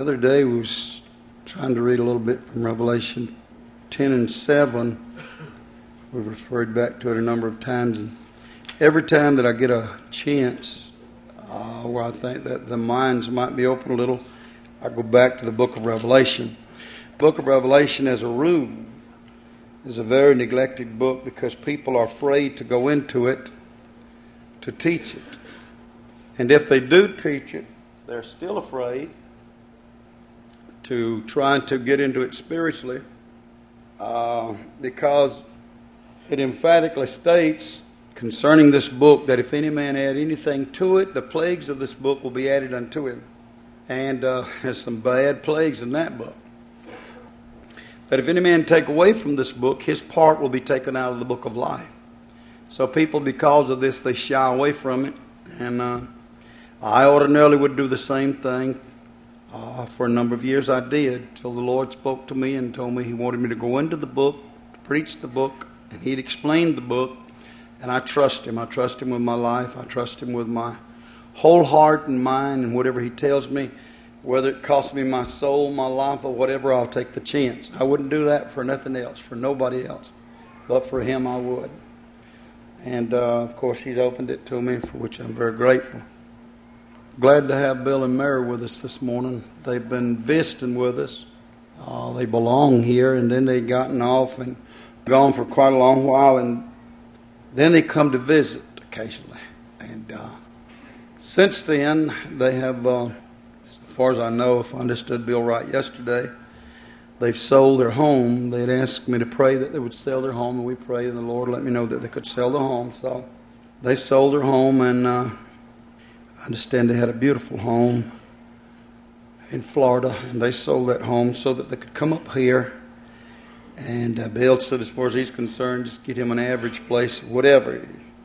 The other day we was trying to read a little bit from Revelation 10 and 7. We've referred back to it a number of times. And every time that I get a chance where I think that the minds might be open a little, I go back to the book of Revelation. The book of Revelation, as a rule, is a very neglected book because people are afraid to go into it to teach it. And if they do teach it, they're still afraid to try to get into it spiritually because it emphatically states concerning this book that if any man add anything to it, the plagues of this book will be added unto him. And there's some bad plagues in that book. That if any man take away from this book, his part will be taken out of the book of life. So people, because of this, they shy away from it. And I ordinarily would do the same thing. For a number of years I did, till the Lord spoke to me and told me He wanted me to go into the book, to preach the book, and He'd explained the book. And I trust Him. I trust Him with my life. I trust Him with my whole heart and mind, and whatever He tells me, whether it costs me my soul, my life, or whatever, I'll take the chance. I wouldn't do that for nothing else, for nobody else. But for Him I would. And of course He's opened it to me, for which I'm very grateful. Glad to have Bill and Mary with us this morning. They've been visiting with us. They belong here, and then they've gotten off and gone for quite a long while, and then they come to visit occasionally. And since then, they have, as far as I know, if I understood Bill right yesterday, they've sold their home. They had asked me to pray that they would sell their home, and we prayed, and the Lord let me know that they could sell their home. So they sold their home, and I understand they had a beautiful home in Florida, and they sold that home so that they could come up here. And Bill said, as far as he's concerned, just get him an average place, whatever,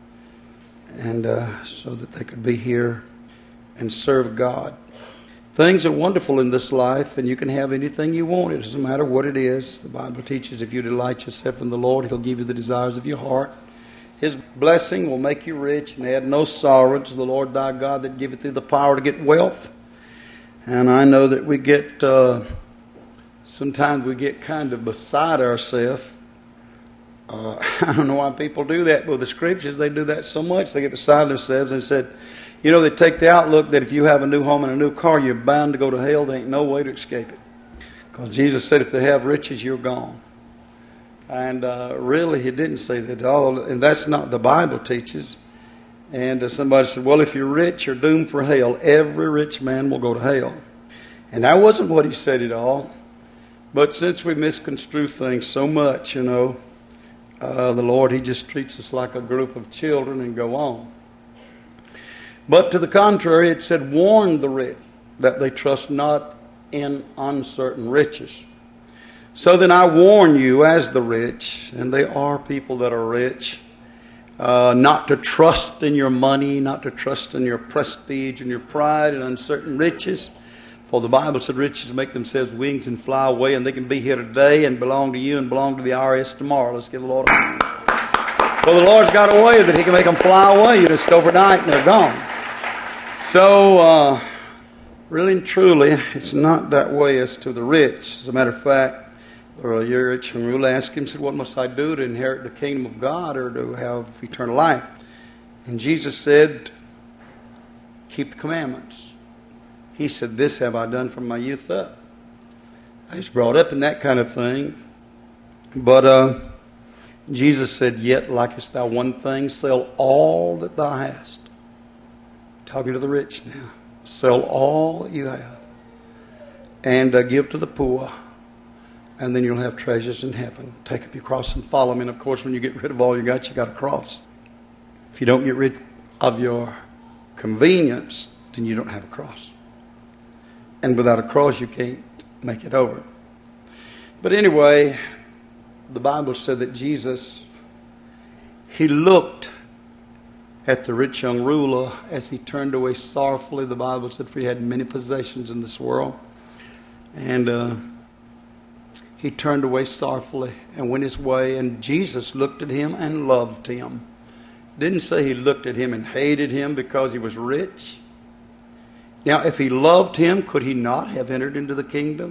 and so that they could be here and serve God. Things are wonderful in this life, and you can have anything you want. It doesn't matter what it is. The Bible teaches if you delight yourself in the Lord, He'll give you the desires of your heart. His blessing will make you rich and add no sorrow. To the Lord thy God that giveth thee the power to get wealth. And I know that we get, sometimes we get kind of beside ourselves. I don't know why people do that, but with the Scriptures, they do that so much. They get beside themselves and said, you know, they take the outlook that if you have a new home and a new car, you're bound to go to hell. There ain't no way to escape it. Because Jesus said if they have riches, you're gone. And really, He didn't say that at all. And that's not the Bible teaches. And somebody said, well, if you're rich, you're doomed for hell. Every rich man will go to hell. And that wasn't what He said at all. But since we misconstrue things so much, you know, the Lord, He just treats us like a group of children and go on. But to the contrary, it said, warn the rich that they trust not in uncertain riches. So then I warn you as the rich, and they are people that are rich, not to trust in your money, not to trust in your prestige and your pride and uncertain riches. For the Bible said riches make themselves wings and fly away, and they can be here today and belong to you and belong to the IRS tomorrow. Let's give the Lord a hand. So the Lord's got a way that He can make them fly away just overnight and they're gone. So really and truly, it's not that way as to the rich. As a matter of fact, the rich young ruler asked Him, said, what must I do to inherit the kingdom of God or to have eternal life? And Jesus said, keep the commandments. He said, this have I done from my youth up. I was brought up in that kind of thing. But Jesus said, yet likest thou one thing, sell all that thou hast. Talking to the rich now. Sell all that you have. And give to the poor. And then you'll have treasures in heaven. Take up your cross and follow me. And of course, when you get rid of all you got a cross. If you don't get rid of your convenience, then you don't have a cross. And without a cross, you can't make it over. But anyway, the Bible said that Jesus, He looked at the rich young ruler as he turned away sorrowfully. The Bible said, for he had many possessions in this world. And he turned away sorrowfully and went his way. And Jesus looked at him and loved him. Didn't say He looked at him and hated him because he was rich. Now, if he loved him, could he not have entered into the kingdom?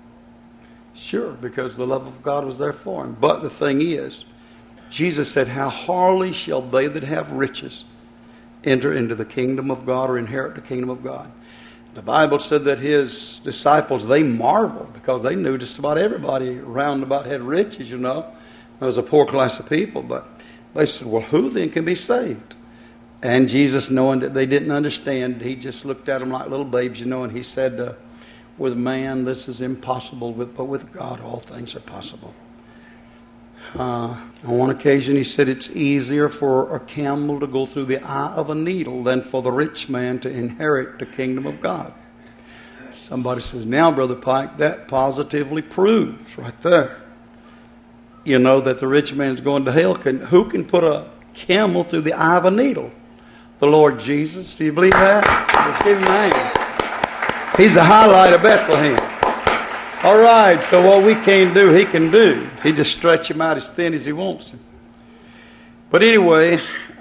Sure, because the love of God was there for him. But the thing is, Jesus said, how hardly shall they that have riches enter into the kingdom of God or inherit the kingdom of God. The Bible said that his disciples, they marveled because they knew just about everybody round about had riches, you know. There was a poor class of people, but they said, well, who then can be saved? And Jesus, knowing that they didn't understand, he just looked at them like little babes, you know, and he said, with man this is impossible, but with God all things are possible. On one occasion he said it's easier for a camel to go through the eye of a needle than for the rich man to inherit the kingdom of God. Somebody says, now, Brother Pike, that positively proves right there, you know, that the rich man's going to hell. Who can put a camel through the eye of a needle? The Lord Jesus. Do you believe that? Let's give him a hand. He's the highlight of Bethlehem. All right, so what we can't do, he can do. He just stretch him out as thin as he wants him. But anyway,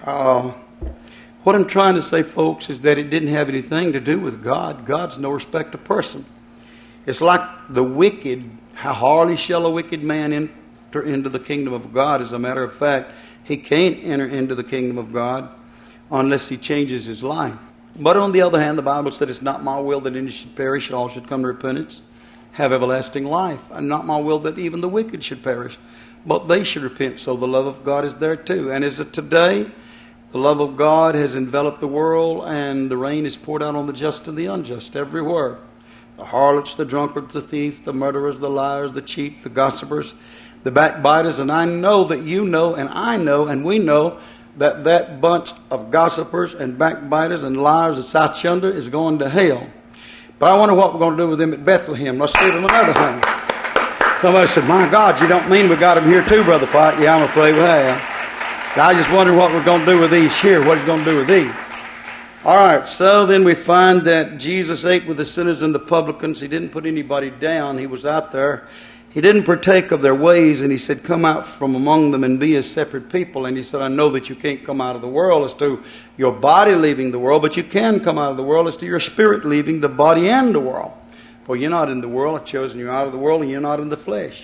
what I'm trying to say, folks, is that it didn't have anything to do with God. God's no respect of person. It's like the wicked. How hardly shall a wicked man enter into the kingdom of God? As a matter of fact, he can't enter into the kingdom of God unless he changes his life. But on the other hand, the Bible said it's not my will that any should perish, all should come to repentance, have everlasting life. And not my will that even the wicked should perish, but they should repent. So the love of God is there too. And is it today? The love of God has enveloped the world, and the rain is poured out on the just and the unjust everywhere. The harlots, the drunkards, the thief, the murderers, the liars, the cheat, the gossipers, the backbiters. And I know that you know, and I know, and we know that that bunch of gossipers and backbiters and liars that's out yonder is going to hell. But I wonder what we're going to do with them at Bethlehem. Let's give them another thing. Somebody said, my God, you don't mean we got them here too, Brother Pike? Yeah, I'm afraid we have. I just wonder what we're going to do with these here. What he's going to do with these. All right, so then we find that Jesus ate with the sinners and the publicans. He didn't put anybody down. He was out there. He didn't partake of their ways, and he said, come out from among them and be as separate people. And he said, I know that you can't come out of the world as to your body leaving the world, but you can come out of the world as to your spirit leaving the body and the world. For you're not in the world. I've chosen you out of the world, and you're not in the flesh.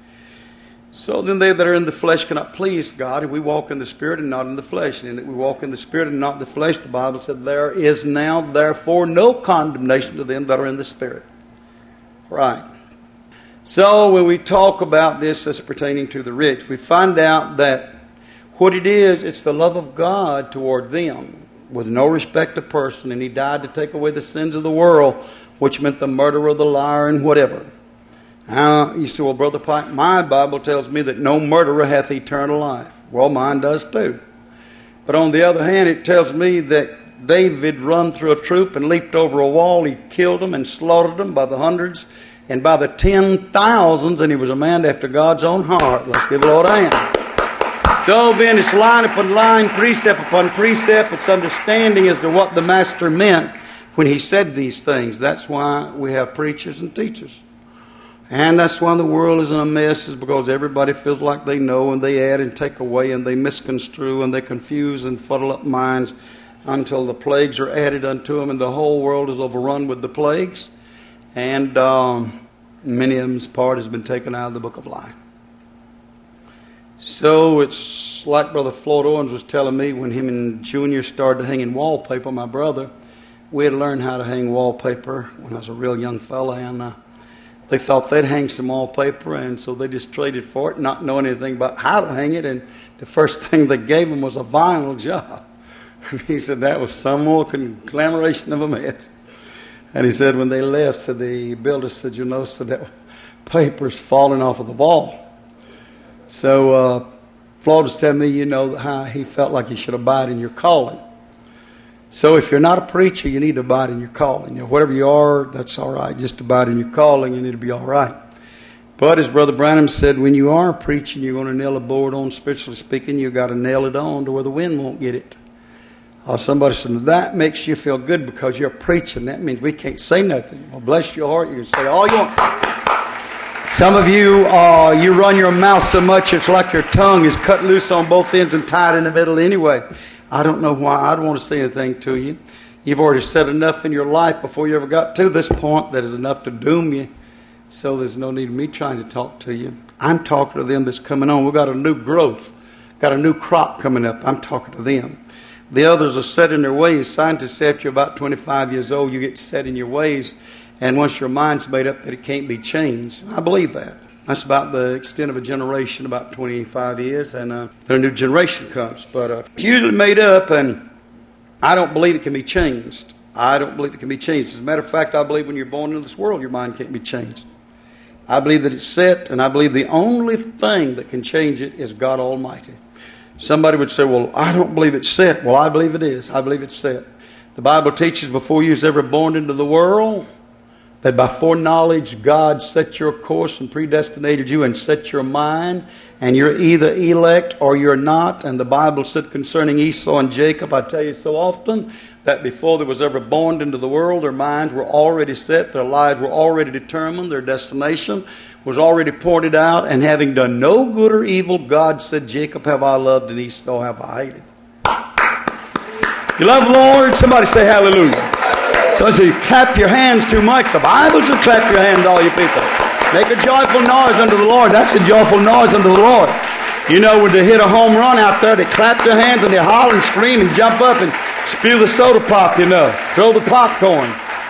So then they that are in the flesh cannot please God, and we walk in the Spirit and not in the flesh. And that we walk in the Spirit and not in the flesh, the Bible said, there is now therefore no condemnation to them that are in the Spirit. Right. So when we talk about this as pertaining to the rich, we find out that what it is, it's the love of God toward them, with no respect of person. And he died to take away the sins of the world, which meant the murderer, the liar, and whatever. Now, you say, well, Brother Pike, my Bible tells me that no murderer hath eternal life. Well, mine does too. But on the other hand, it tells me that David run through a troop and leaped over a wall. He killed them and slaughtered them by the hundreds and by the 10,000s, and he was a man after God's own heart. Let's give the Lord a hand. So then it's line upon line, precept upon precept. It's understanding as to what the Master meant when he said these things. That's why we have preachers and teachers. And that's why the world is in a mess, is because everybody feels like they know, and they add and take away, and they misconstrue, and they confuse and fuddle up minds until the plagues are added unto them, and the whole world is overrun with the plagues. And many of them's part has been taken out of the book of life. So it's like Brother Floyd Owens was telling me when him and Junior started hanging wallpaper, my brother. We had learned how to hang wallpaper when I was a real young fella, and they thought they'd hang some wallpaper, and so they just traded for it, not knowing anything about how to hang it. And the first thing they gave him was a vinyl job. And he said that was some more conglomeration of a mess. And he said when they left, said the builder said, you know, so that paper's falling off of the wall. So Floyd was telling me, you know, how he felt like you should abide in your calling. So if you're not a preacher, you need to abide in your calling. You know, whatever you are, that's all right. Just abide in your calling and it'll be all right. But as Brother Branham said, when you are preaching, you're going to nail a board on, spiritually speaking, you've got to nail it on to where the wind won't get it. Somebody said, that makes you feel good because you're preaching. That means we can't say nothing. Well, bless your heart, you can say all you want. Some of you, you run your mouth so much it's like your tongue is cut loose on both ends and tied in the middle anyway. I don't know why. I don't want to say anything to you. You've already said enough in your life before you ever got to this point that is enough to doom you. So there's no need of me trying to talk to you. I'm talking to them that's coming on. We've got a new growth, got a new crop coming up. I'm talking to them. The others are set in their ways. Scientists say after you're about 25 years old, you get set in your ways. And once your mind's made up that it can't be changed. I believe that. That's about the extent of a generation, about 25 years. And then a new generation comes. But it's usually made up, and I don't believe it can be changed. I don't believe it can be changed. As a matter of fact, I believe when you're born into this world, your mind can't be changed. I believe that it's set, and I believe the only thing that can change it is God Almighty. Somebody would say, well, I don't believe it's set. Well, I believe it is. I believe it's set. The Bible teaches before you was ever born into the world, that by foreknowledge God set your course and predestinated you and set your mind, and you're either elect or you're not. And the Bible said concerning Esau and Jacob, I tell you so often, that before they was ever born into the world, their minds were already set, their lives were already determined, their destination was already pointed out, and having done no good or evil, God said, Jacob have I loved and Esau have I hated. You love the Lord? Somebody say hallelujah. So you clap your hands too much. The Bible says clap your hands, all you people. Make a joyful noise unto the Lord. That's a joyful noise unto the Lord. You know, when they hit a home run out there, they clap their hands and they holler and scream and jump up and spew the soda pop, you know. Throw the popcorn.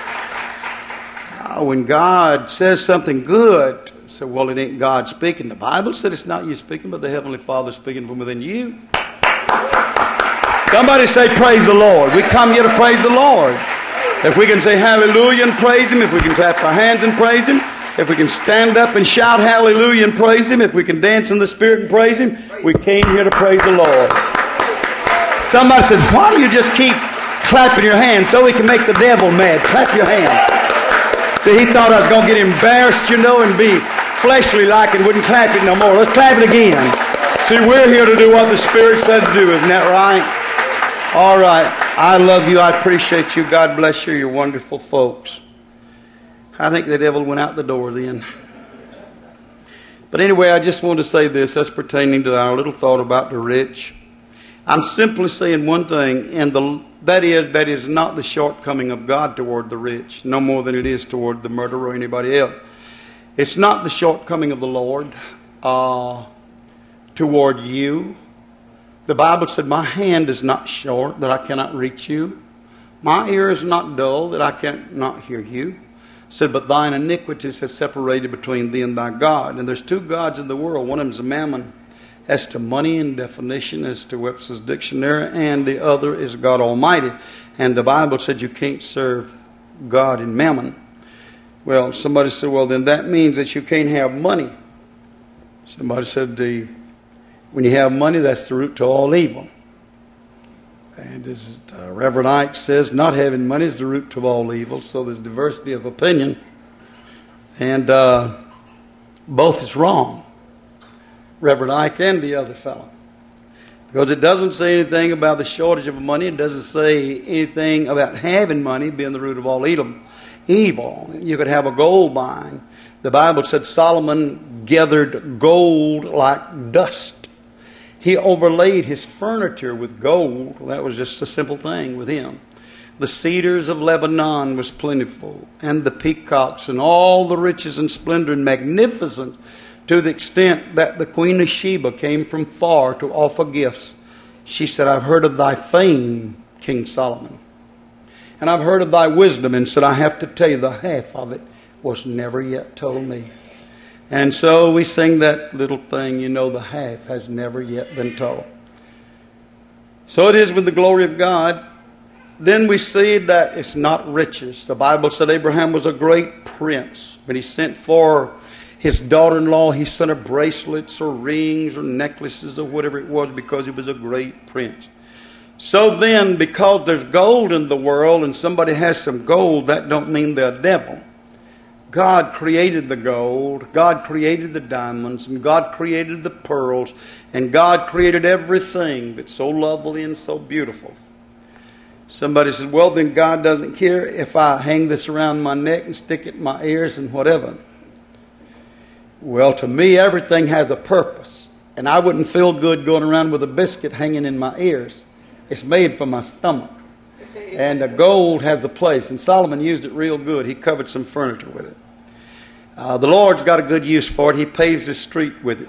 When God says something good, so, well, it ain't God speaking. The Bible said it's not you speaking, but the Heavenly Father speaking from within you. Somebody say, praise the Lord. We come here to praise the Lord. If we can say hallelujah and praise Him, if we can clap our hands and praise Him, if we can stand up and shout hallelujah and praise Him, if we can dance in the Spirit and praise Him, we came here to praise the Lord. Somebody said, why do you just keep clapping your hands? So we can make the devil mad. Clap your hands. See, he thought I was going to get embarrassed, you know, and be fleshly like and wouldn't clap it no more. Let's clap it again. See, we're here to do what the Spirit said to do. Isn't that right? All right. I love you. I appreciate you. God bless you. You're wonderful folks. I think the devil went out the door then. But anyway, I just want to say this as pertaining to our little thought about the rich. I'm simply saying one thing, and that is not the shortcoming of God toward the rich, no more than it is toward the murderer or anybody else. It's not the shortcoming of the Lord toward you. The Bible said, my hand is not short that I cannot reach you. My ear is not dull that I cannot hear you. It said, but thine iniquities have separated between thee and thy God. And there's two gods in the world. One of them is mammon, as to money and definition, as to Webster's dictionary, and the other is God Almighty. And the Bible said you can't serve God and mammon. Well, somebody said, well, then that means that you can't have money. Somebody said, when you have money, that's the root to all evil. And as Reverend Ike says, not having money is the root to all evil. So there's diversity of opinion. And both is wrong. Reverend Ike and the other fellow. Because it doesn't say anything about the shortage of money. It doesn't say anything about having money being the root of all evil. You could have a gold mine. The Bible said Solomon gathered gold like dust. He overlaid his furniture with gold. That was just a simple thing with him. The cedars of Lebanon was plentiful, and the peacocks, and all the riches and splendor and magnificence, to the extent that the Queen of Sheba came from far to offer gifts. She said, I've heard of thy fame, King Solomon, and I've heard of thy wisdom, and said, I have to tell you, the half of it was never yet told me. And so we sing that little thing, you know, the half has never yet been told. So it is with the glory of God. Then we see that it's not riches. The Bible said Abraham was a great prince. When he sent for his daughter-in-law, he sent her bracelets or rings or necklaces or whatever it was, because he was a great prince. So then, because there's gold in the world and somebody has some gold, that don't mean they're a devil. God created the gold, God created the diamonds, and God created the pearls, and God created everything that's so lovely and so beautiful. Somebody said, well, then God doesn't care if I hang this around my neck and stick it in my ears and whatever. Well, to me, everything has a purpose, and I wouldn't feel good going around with a biscuit hanging in my ears. It's made for my stomach. And the gold has a place. And Solomon used it real good. He covered some furniture with it. The Lord's got a good use for it. He paves his street with it.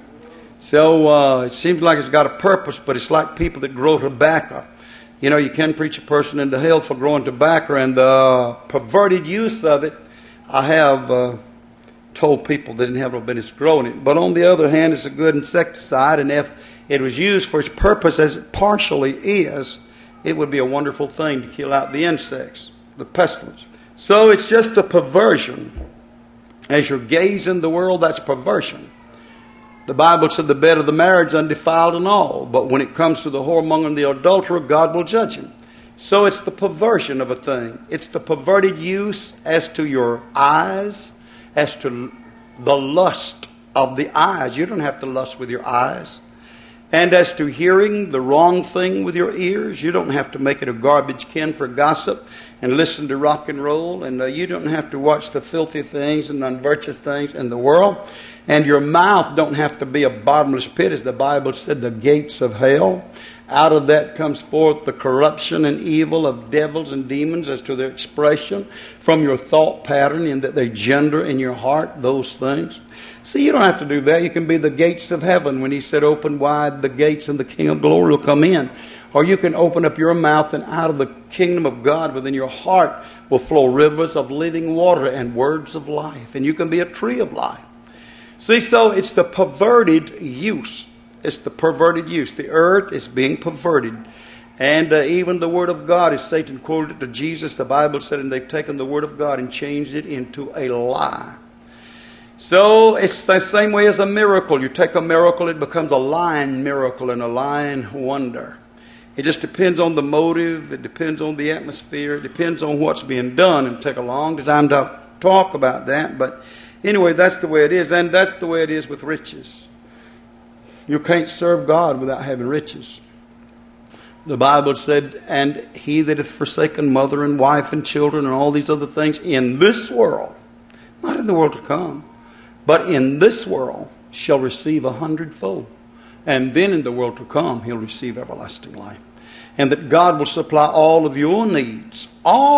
So it seems like it's got a purpose, but it's like people that grow tobacco. You know, you can preach a person into hell for growing tobacco, and the perverted use of it, I have told people they didn't have no business growing it. But on the other hand, it's a good insecticide, and if it was used for its purpose as it partially is, it would be a wonderful thing to kill out the insects, the pestilence. So it's just a perversion. As you're gazing the world, that's perversion. The Bible said the bed of the marriage undefiled and all. But when it comes to the whoremonger and the adulterer, God will judge him. So it's the perversion of a thing. It's the perverted use as to your eyes, as to the lust of the eyes. You don't have to lust with your eyes. And as to hearing the wrong thing with your ears, you don't have to make it a garbage can for gossip and listen to rock and roll. And you don't have to watch the filthy things and unvirtuous things in the world. And your mouth don't have to be a bottomless pit, as the Bible said, the gates of hell. Out of that comes forth the corruption and evil of devils and demons as to their expression from your thought pattern, and that they gender in your heart those things. See, you don't have to do that. You can be the gates of heaven when he said, open wide the gates and the King of glory will come in. Or you can open up your mouth, and out of the kingdom of God within your heart will flow rivers of living water and words of life. And you can be a tree of life. See, so it's the perverted use. It's the perverted use. The earth is being perverted. And even the Word of God, as Satan quoted it to Jesus, the Bible said, and they've taken the Word of God and changed it into a lie. So it's the same way as a miracle. You take a miracle, it becomes a lying miracle and a lying wonder. It just depends on the motive. It depends on the atmosphere. It depends on what's being done. It'll take a long time to talk about that. But anyway, that's the way it is. And that's the way it is with riches. You can't serve God without having riches. The Bible said, and he that hath forsaken mother and wife and children and all these other things in this world, not in the world to come, but in this world shall receive 100-fold. And then in the world to come, he'll receive everlasting life. And that God will supply all of your needs,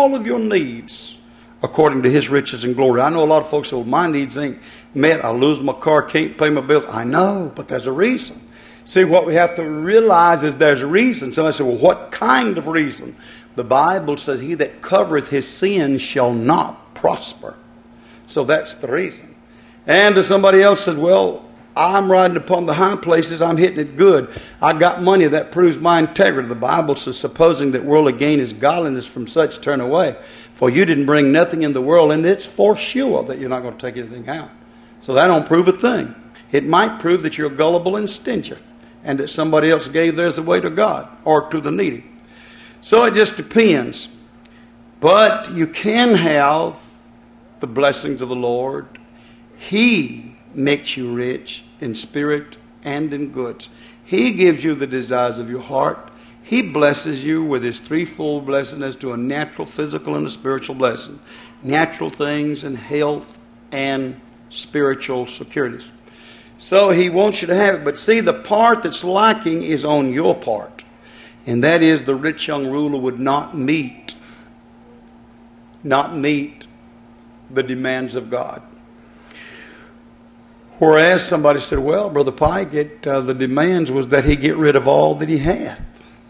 according to his riches and glory. I know a lot of folks say, well, my needs ain't met. I lose my car, can't pay my bills. I know, but there's a reason. See, what we have to realize is there's a reason. Somebody said, well, what kind of reason? The Bible says, he that covereth his sins shall not prosper. So that's the reason. And somebody else said, well, I'm riding upon the high places. I'm hitting it good. I got money. That proves my integrity. The Bible says, supposing that worldly gain is godliness, from such turn away. For you didn't bring nothing in the world, and it's for sure that you're not going to take anything out. So that don't prove a thing. It might prove that you're gullible and stingy, and that somebody else gave theirs away to God or to the needy. So it just depends. But you can have the blessings of the Lord. He makes you rich in spirit and in goods. He gives you the desires of your heart. He blesses you with his threefold blessing as to a natural, physical, and a spiritual blessing. Natural things and health and spiritual securities. So he wants you to have it. But see, the part that's lacking is on your part. And that is the rich young ruler would not meet the demands of God. Whereas somebody said, well, Brother Pike, the demands was that he get rid of all that he hath.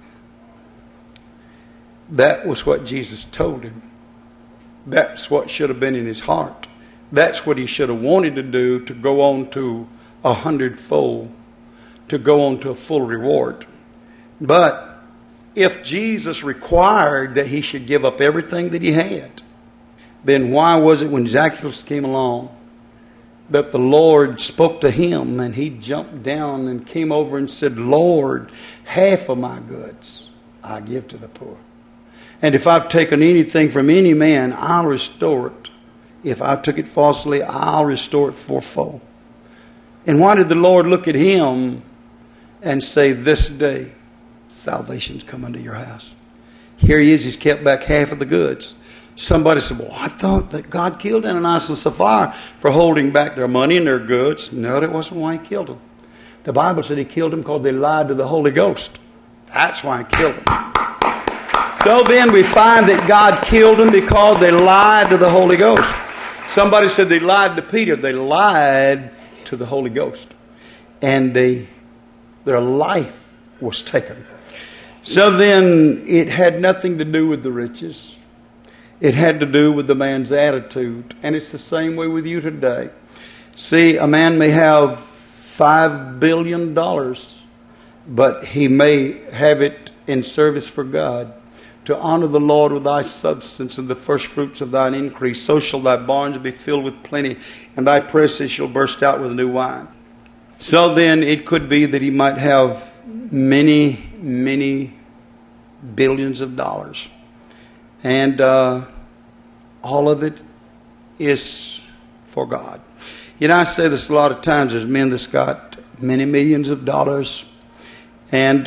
That was what Jesus told him. That's what should have been in his heart. That's what he should have wanted to do, to go on to 100-fold, to go on to a full reward. But if Jesus required that he should give up everything that he had, then why was it when Zacchaeus came along that the Lord spoke to him and he jumped down and came over and said, Lord, half of my goods I give to the poor. And if I've taken anything from any man, I'll restore it. If I took it falsely, I'll restore it fourfold. And why did the Lord look at him and say, this day salvation's come unto your house? Here he is, he's kept back half of the goods. Somebody said, well, I thought that God killed Ananias and Sapphira for holding back their money and their goods. No, that wasn't why he killed them. The Bible said he killed them because they lied to the Holy Ghost. That's why he killed them. So then we find that God killed them because they lied to the Holy Ghost. Somebody said they lied to Peter. They lied to the Holy Ghost. And their life was taken. So then it had nothing to do with the riches. It had to do with the man's attitude. And it's the same way with you today. See, a man may have $5 billion, but he may have it in service for God. To honor the Lord with thy substance and the first fruits of thine increase. So shall thy barns be filled with plenty, and thy presses shall burst out with new wine. So then it could be that he might have many, many billions of dollars. And all of it is for God. You know, I say this a lot of times. There's men that's got many millions of dollars. And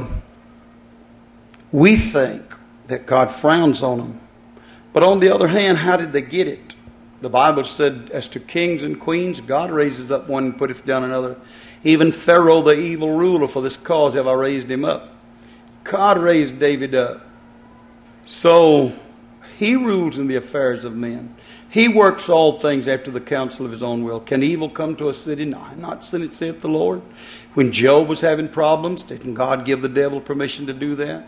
we think that God frowns on them. But on the other hand, how did they get it? The Bible said, as to kings and queens, God raises up one and putteth down another. Even Pharaoh, the evil ruler, for this cause have I raised him up. God raised David up. So he rules in the affairs of men. He works all things after the counsel of his own will. Can evil come to a city? No, I'm not sin it, saith the Lord. When Job was having problems, didn't God give the devil permission to do that?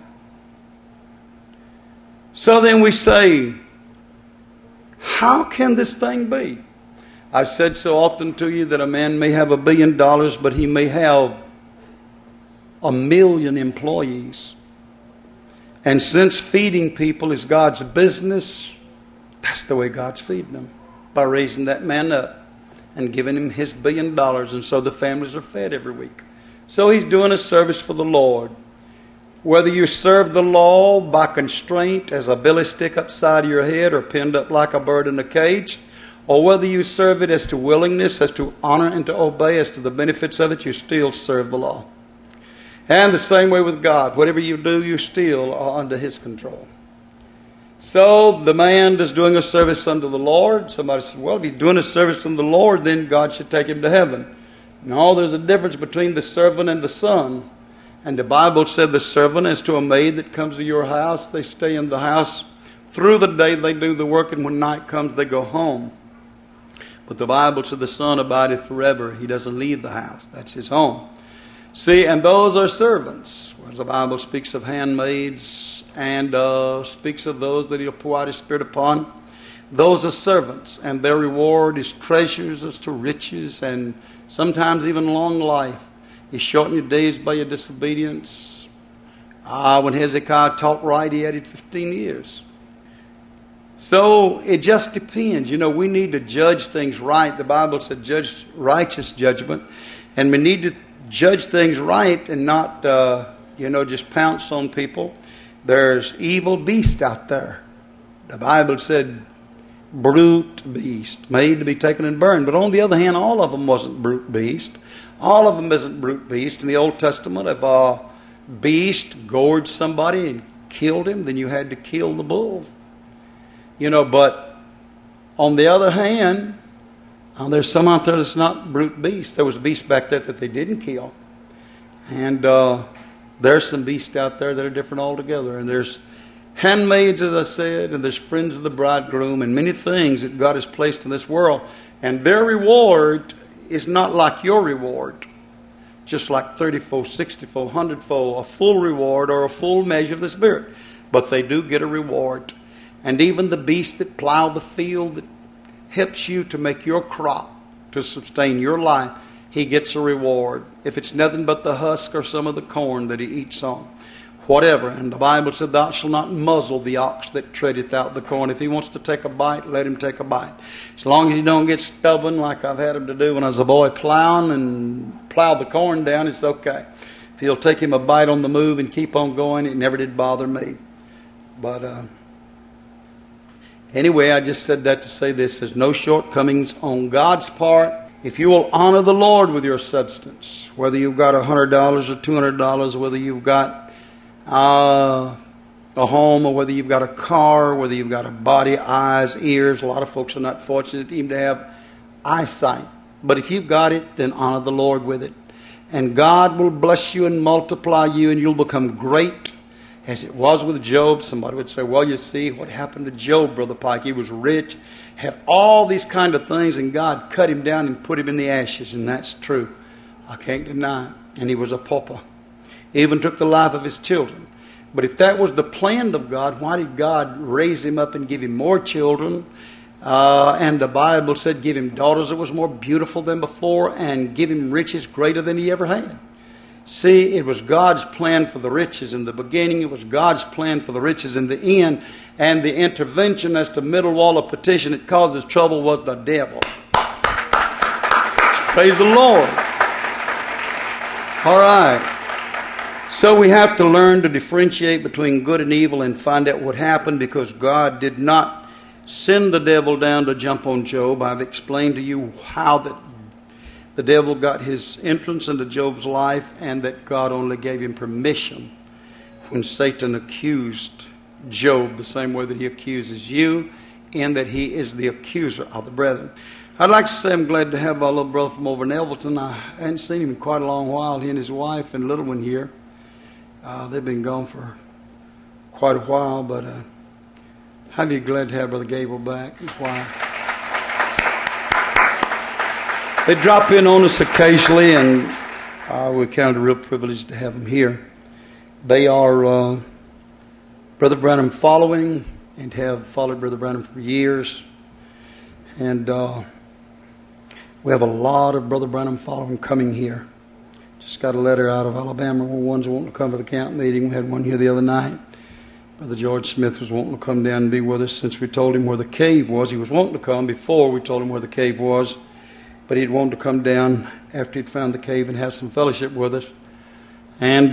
So then we say, how can this thing be? I've said so often to you that a man may have $1 billion, but he may have 1 million employees. And since feeding people is God's business, that's the way God's feeding them. By raising that man up and giving him his $1 billion. And so the families are fed every week. So he's doing a service for the Lord. Whether you serve the law by constraint as a billy stick upside of your head or pinned up like a bird in a cage, or whether you serve it as to willingness, as to honor and to obey, as to the benefits of it, you still serve the law. And the same way with God. Whatever you do, you still are under His control. So the man that's doing a service unto the Lord, somebody said, well, if he's doing a service unto the Lord, then God should take him to heaven. No, there's a difference between the servant and the son. And the Bible said the servant is to a maid that comes to your house. They stay in the house. Through the day they do the work, and when night comes they go home. But the Bible said the son abideth forever. He doesn't leave the house. That's his home. See, and those are servants. Whereas the Bible speaks of handmaids and speaks of those that He'll pour out His Spirit upon. Those are servants, and their reward is treasures as to riches and sometimes even long life. He shortened your days by your disobedience. When Hezekiah taught right, he added 15 years. So it just depends. You know, we need to judge things right. The Bible said judge righteous judgment. And we need to judge things right and not, just pounce on people. There's evil beasts out there. The Bible said brute beast, made to be taken and burned. But on the other hand, all of them wasn't brute beast. All of them isn't brute beast. In the Old Testament, if a beast gorged somebody and killed him, then you had to kill the bull. But on the other hand, there's some out there that's not brute beast. There was a beast back there that they didn't kill. And there's some beasts out there that are different altogether. And there's handmaids, as I said, and there's friends of the bridegroom, and many things that God has placed in this world. And their reward is not like your reward, just like 30-fold, 60-fold, 100-fold, a full reward or a full measure of the Spirit. But they do get a reward. And even the beast that plow the field, that helps you to make your crop, to sustain your life, he gets a reward. If it's nothing but the husk or some of the corn that he eats on. Whatever. And the Bible said, thou shalt not muzzle the ox that treadeth out the corn. If he wants to take a bite, let him take a bite. As long as he don't get stubborn like I've had him to do when I was a boy, plowing and plow the corn down, it's okay. If he'll take him a bite on the move and keep on going, it never did bother me. But anyway, I just said that to say this. There's no shortcomings on God's part. If you will honor the Lord with your substance, whether you've got $100 or $200, whether you've got a home, or whether you've got a car, whether you've got a body, eyes, ears. A lot of folks are not fortunate even to have eyesight. But if you've got it, then honor the Lord with it. And God will bless you and multiply you, and you'll become great. as it was with Job. Somebody would say, well, you see what happened to Job, Brother Pike. He was rich, had all these kind of things, and God cut him down and put him in the ashes. And that's true. I can't deny it. And he was a pauper. He even took the life of his children. But if that was the plan of God, why did God raise him up and give him more children? And the Bible said give him daughters that was more beautiful than before and give him riches greater than he ever had. See, it was God's plan for the riches in the beginning. It was God's plan for the riches in the end. And the intervention as the middle wall of petition that causes trouble was the devil. Praise the Lord. All right. So we have to learn to differentiate between good and evil and find out what happened, because God did not send the devil down to jump on Job. I've explained to you how that the devil got his entrance into Job's life, and that God only gave him permission when Satan accused Job the same way that he accuses you, and that he is the accuser of the brethren. I'd like to say I'm glad to have our little brother from over in Elverton. I hadn't seen him in quite a long while. He and his wife and little one here. They've been gone for quite a while, but I'd be glad to have Brother Gabriel back. His wife. They drop in on us occasionally, and we count it a real privilege to have them here. They are Brother Branham following, and have followed Brother Branham for years. And we have a lot of Brother Branham following coming here. Just got a letter out of Alabama where one's wanting to come to the camp meeting. We had one here the other night. Brother George Smith was wanting to come down and be with us since we told him where the cave was. He was wanting to come before we told him where the cave was, but he'd wanted to come down after he'd found the cave and have some fellowship with us. And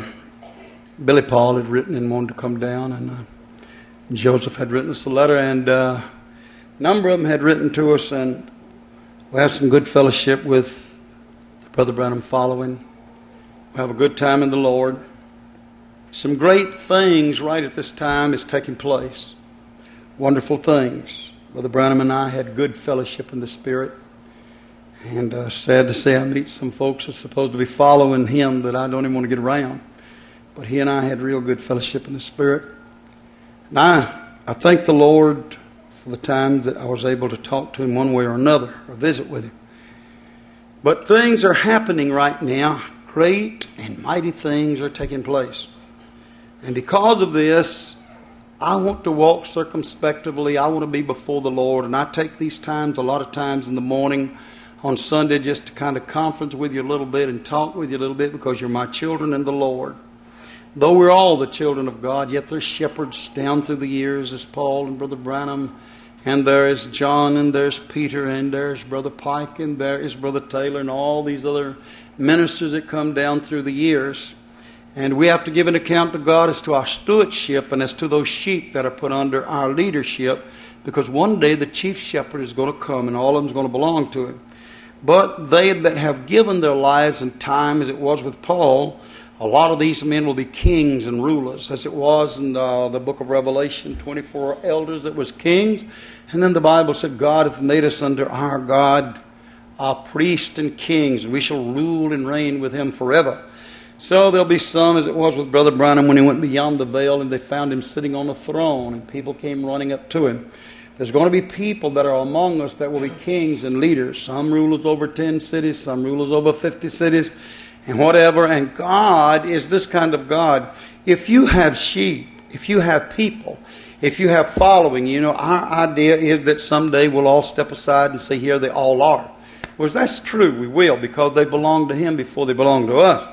Billy Paul had written and wanted to come down, and Joseph had written us a letter, and a number of them had written to us, and we have some good fellowship with Brother Branham following. We have a good time in the Lord. Some great things right at this time is taking place. Wonderful things. Brother Branham and I had good fellowship in the Spirit. And sad to say, I meet some folks that's supposed to be following him that I don't even want to get around. But he and I had real good fellowship in the Spirit. And I thank the Lord for the times that I was able to talk to him one way or another, or visit with him. But things are happening right now. Great and mighty things are taking place. And because of this, I want to walk circumspectly. I want to be before the Lord. And I take these times, a lot of times in the morning, on Sunday, just to kind of conference with you a little bit and talk with you a little bit, because you're my children in the Lord. Though we're all the children of God, yet there's shepherds down through the years, as Paul and Brother Branham, and there is John, and there's Peter, and there's Brother Pike, and there is Brother Taylor, and all these other ministers that come down through the years. And we have to give an account to God as to our stewardship and as to those sheep that are put under our leadership, because one day the chief shepherd is going to come and all of them is going to belong to him. But they that have given their lives and time, as it was with Paul, a lot of these men will be kings and rulers, as it was in the book of Revelation, 24 elders that was kings. And then the Bible said, God hath made us under our God priests and kings, and we shall rule and reign with him forever. So there'll be some, as it was with Brother Branham when he went beyond the veil and they found him sitting on a throne and people came running up to him. There's going to be people that are among us that will be kings and leaders. Some rulers over 10 cities, some rulers over 50 cities, and whatever. And God is this kind of God. If you have sheep, if you have people, if you have following, our idea is that someday we'll all step aside and say, here they all are. Well, that's true, we will, because they belong to him before they belong to us,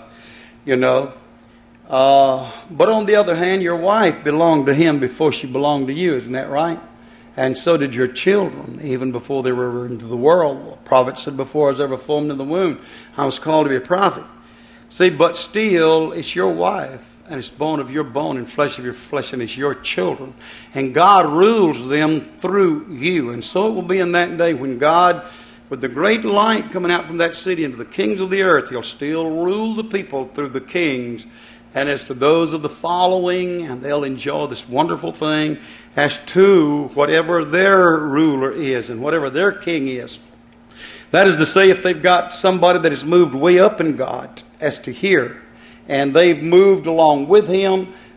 But on the other hand, your wife belonged to him before she belonged to you, isn't that right? And so did your children, even before they were into the world. The prophet said, before I was ever formed in the womb, I was called to be a prophet. See, but still, it's your wife, and it's bone of your bone and flesh of your flesh, and it's your children. And God rules them through you. And so it will be in that day when God, with the great light coming out from that city into the kings of the earth, he'll still rule the people through the kings. And as to those of the following, and they'll enjoy this wonderful thing as to whatever their ruler is and whatever their king is. That is to say, if they've got somebody that has moved way up in God as to here, and they've moved along with him,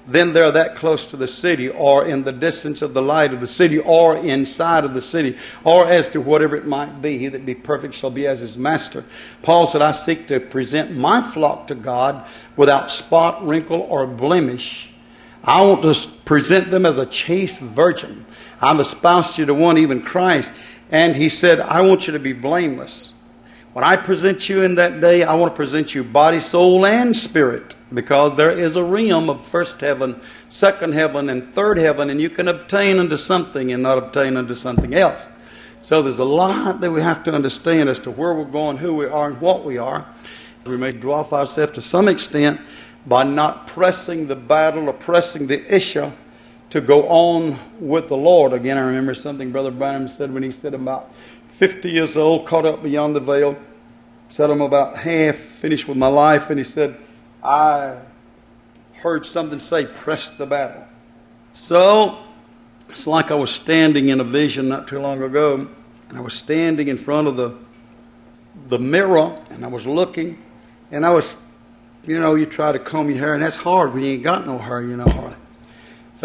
then they're that close to the city, or in the distance of the light of the city, or inside of the city, or as to whatever it might be. He that be perfect shall be as his master. Paul said, I seek to present my flock to God without spot, wrinkle, or blemish. I want to present them as a chaste virgin. I've espoused you to one, even Christ. And he said, I want you to be blameless. When I present you in that day, I want to present you body, soul, and spirit. Because there is a realm of first heaven, second heaven, and third heaven, and you can obtain unto something and not obtain unto something else. So there's a lot that we have to understand as to where we're going, who we are, and what we are. We may draw off ourselves to some extent by not pressing the battle or pressing the issue to go on with the Lord. Again, I remember something Brother Branham said when he said about 50 years old, caught up beyond the veil. Said I'm about half finished with my life, and he said, I heard something say, press the battle. So, it's like I was standing in a vision not too long ago, and I was standing in front of the mirror, and I was looking, and I was, you try to comb your hair, and that's hard when you ain't got no hair, Harley. So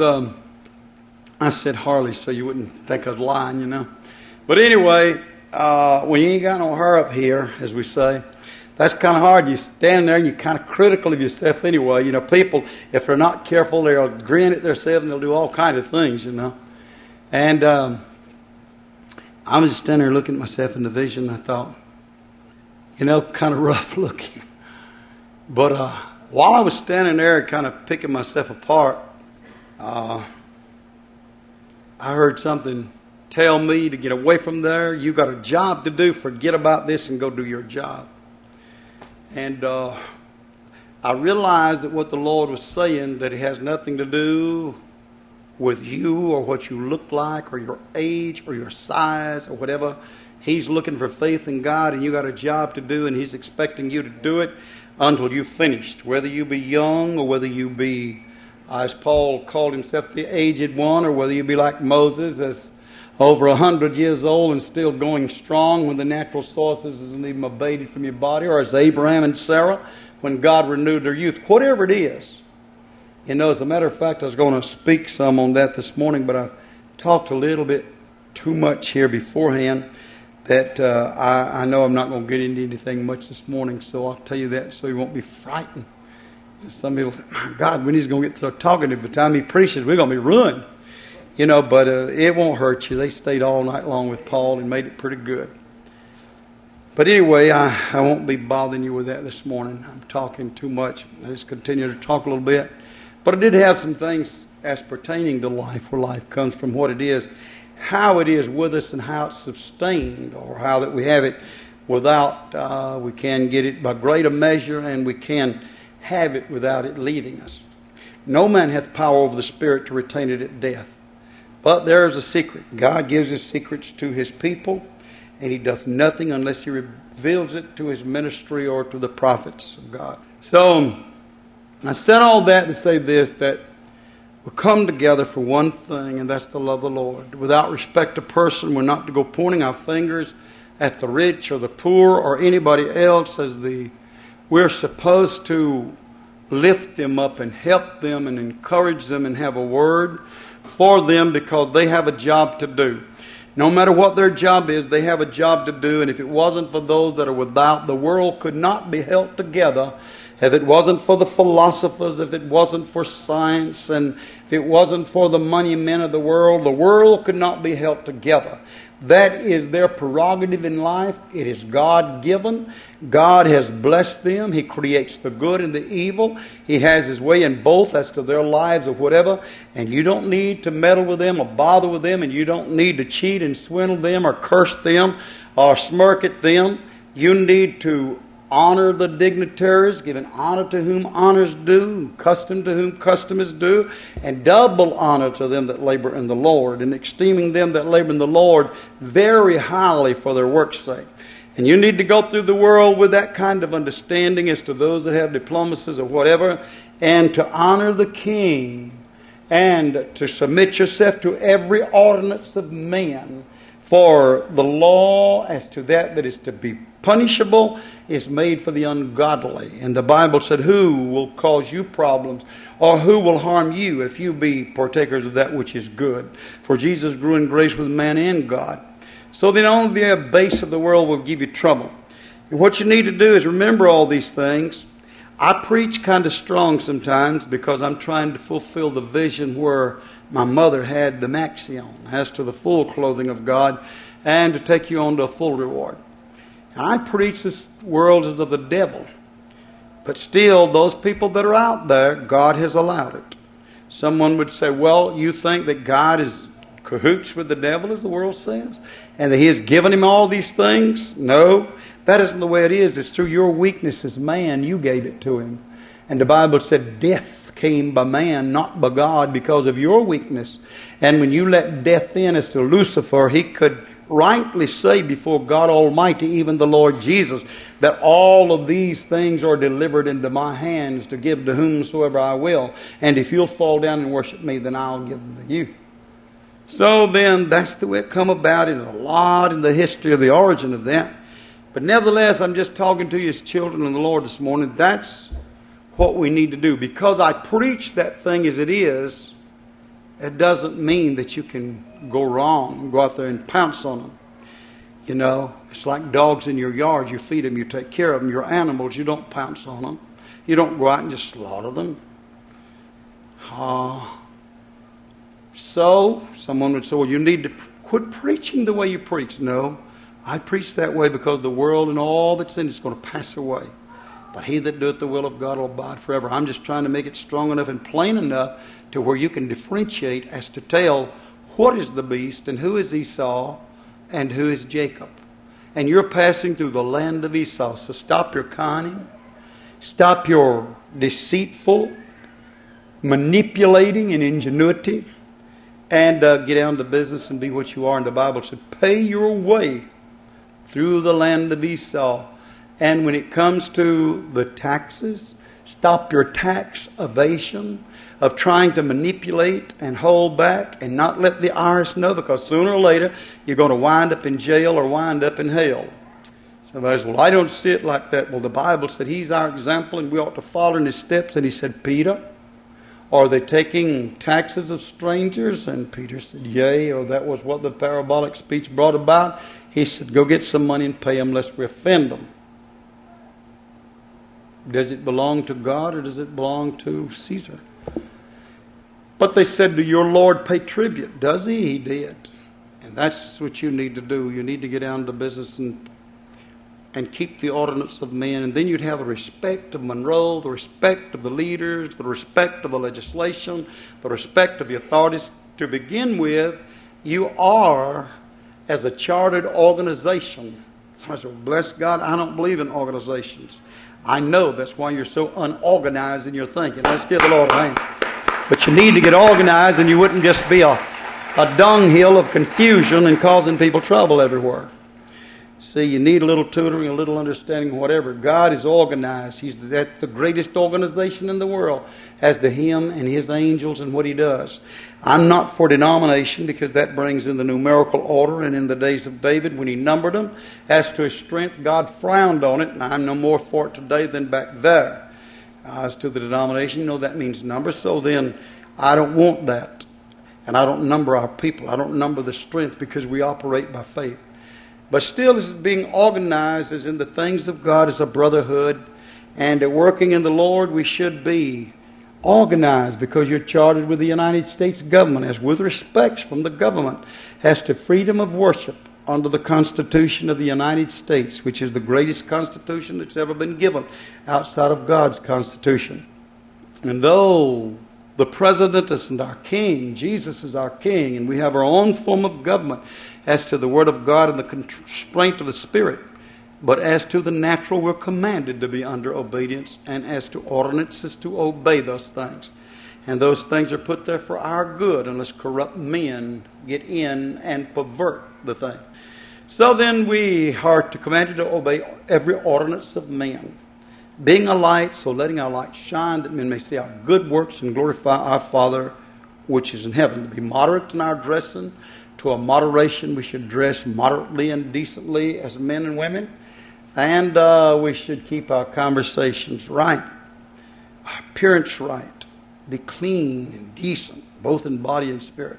I said Harley so you wouldn't think I was lying, But anyway, when you ain't got no hair up here, as we say, that's kind of hard. You stand there and you're kind of critical of yourself anyway. People, if they're not careful, they'll grin at themselves and they'll do all kinds of things, And I was just standing there looking at myself in the vision. I thought, kind of rough looking. But while I was standing there kind of picking myself apart, I heard something tell me to get away from there. You got a job to do. Forget about this and go do your job. And I realized that what the Lord was saying, that it has nothing to do with you or what you look like or your age or your size or whatever. He's looking for faith in God, and you got a job to do, and He's expecting you to do it until you've finished. Whether you be young or whether you be, as Paul called himself, the aged one, or whether you be like Moses, as over 100 years old and still going strong when the natural sources isn't even abated from your body, or as Abraham and Sarah when God renewed their youth. Whatever it is. As a matter of fact, I was going to speak some on that this morning, but I've talked a little bit too much here beforehand that I know I'm not going to get into anything much this morning, so I'll tell you that so you won't be frightened. Some people say, my God, when he's going to get through talking to you, by the time he preaches, we're going to be ruined. But it won't hurt you. They stayed all night long with Paul and made it pretty good. But anyway, I won't be bothering you with that this morning. I'm talking too much. I just continue to talk a little bit. But I did have some things as pertaining to life, where life comes from, what it is, how it is with us, and how it's sustained, or how that we have it without, we can get it by greater measure, and we can have it without it leaving us. No man hath power over the spirit to retain it at death. But there is a secret. God gives His secrets to His people, and He doth nothing unless He reveals it to His ministry or to the prophets of God. So, I said all that to say this, that we come together for one thing, and that's to love the Lord. Without respect to person, we're not to go pointing our fingers at the rich or the poor or anybody else. We're supposed to lift them up and help them and encourage them and have a word for them, because they have a job to do. No matter what their job is, they have a job to do. And if it wasn't for those that are without, the world could not be held together. If it wasn't for the philosophers, if it wasn't for science, and if it wasn't for the money men of the world could not be held together. That is their prerogative in life. It is God-given. God has blessed them. He creates the good and the evil. He has His way in both as to their lives or whatever. And you don't need to meddle with them or bother with them. And you don't need to cheat and swindle them or curse them or smirk at them. You need to honor the dignitaries, giving honor to whom honor is due, custom to whom custom is due, and double honor to them that labor in the Lord, and esteeming them that labor in the Lord very highly for their work's sake. And you need to go through the world with that kind of understanding as to those that have diplomacies or whatever, and to honor the king, and to submit yourself to every ordinance of men, For the law as to that is to be punishable is made for the ungodly. And the Bible said, who will cause you problems, or who will harm you if you be partakers of that which is good? For Jesus grew in grace with man and God. So then only the base of the world will give you trouble. And what you need to do is remember all these things. I preach kind of strong sometimes because I'm trying to fulfill the vision where my mother had the Maxion as to the full clothing of God and to take you on to a full reward. And I preach this world is of the devil. But still, those people that are out there, God has allowed it. Someone would say, well, you think that God is cahoots with the devil, as the world says, and that He has given him all these things? No, that isn't the way it is. It's through your weakness as man, you gave it to him. And the Bible said death came by man, not by God, because of your weakness. And when you let death in as to Lucifer, he could rightly say before God Almighty, even the Lord Jesus, that all of these things are delivered into my hands to give to whomsoever I will. And if you'll fall down and worship me, then I'll give them to you. So then, that's the way it come about in a lot in the history of the origin of that. But nevertheless, I'm just talking to you as children of the Lord this morning. That's what we need to do. Because I preach that thing as it is, it doesn't mean that you can go wrong and go out there and pounce on them. You know, it's like dogs in your yard. You feed them, you take care of them. Your animals, you don't pounce on them. You don't go out and just slaughter them. So, someone would say, well, you need to quit preaching the way you preach. No, I preach that way because the world and all that's in it is going to pass away. But he that doeth the will of God will abide forever. I'm just trying to make it strong enough and plain enough to where you can differentiate as to tell what is the beast and who is Esau and who is Jacob. And you're passing through the land of Esau. So stop your conning. Stop your deceitful, manipulating and ingenuity. And get down to business and be what you are. And the Bible said, pay your way through the land of Esau. And when it comes to the taxes, stop your tax evasion of trying to manipulate and hold back and not let the IRS know, because sooner or later you're going to wind up in jail or wind up in hell. Somebody says, well, I don't see it like that. Well, the Bible said He's our example and we ought to follow in His steps. And He said, Peter, are they taking taxes of strangers? And Peter said, yea, or that was what the parabolic speech brought about. He said, go get some money and pay them lest we offend them. Does it belong to God or does it belong to Caesar? But they said, do your Lord pay tribute? Does He? He did. And that's what you need to do. You need to get down to business and keep the ordinance of men. And then you'd have the respect of Monroe, the respect of the leaders, the respect of the legislation, the respect of the authorities. To begin with, you are as a chartered organization. So I said, bless God, I don't believe in organizations. I know that's why you're so unorganized in your thinking. Let's give the Lord a hand. But you need to get organized, and you wouldn't just be a dunghill of confusion and causing people trouble everywhere. See, you need a little tutoring, a little understanding, whatever. God is organized. That's the greatest organization in the world as to Him and His angels and what He does. I'm not for denomination because that brings in the numerical order. And in the days of David, when he numbered them, as to his strength, God frowned on it. And I'm no more for it today than back there. As to the denomination, that means number. So then, I don't want that. And I don't number our people. I don't number the strength because we operate by faith. But still, as being organized as in the things of God as a brotherhood, and working in the Lord, we should be organized because you're chartered with the United States government, as with respects from the government, as to freedom of worship under the Constitution of the United States, which is the greatest Constitution that's ever been given outside of God's Constitution. And though the President isn't our king, Jesus is our king, and we have our own form of government as to the Word of God and the constraint of the Spirit. But as to the natural, we're commanded to be under obedience, and as to ordinances, to obey those things. And those things are put there for our good, unless corrupt men get in and pervert the thing. So then we are commanded to obey every ordinance of men, being a light, so letting our light shine, that men may see our good works and glorify our Father which is in heaven. To be moderate in our dressing, to a moderation. We should dress moderately and decently as men and women. And we should keep our conversations right, our appearance right, be clean and decent, both in body and spirit.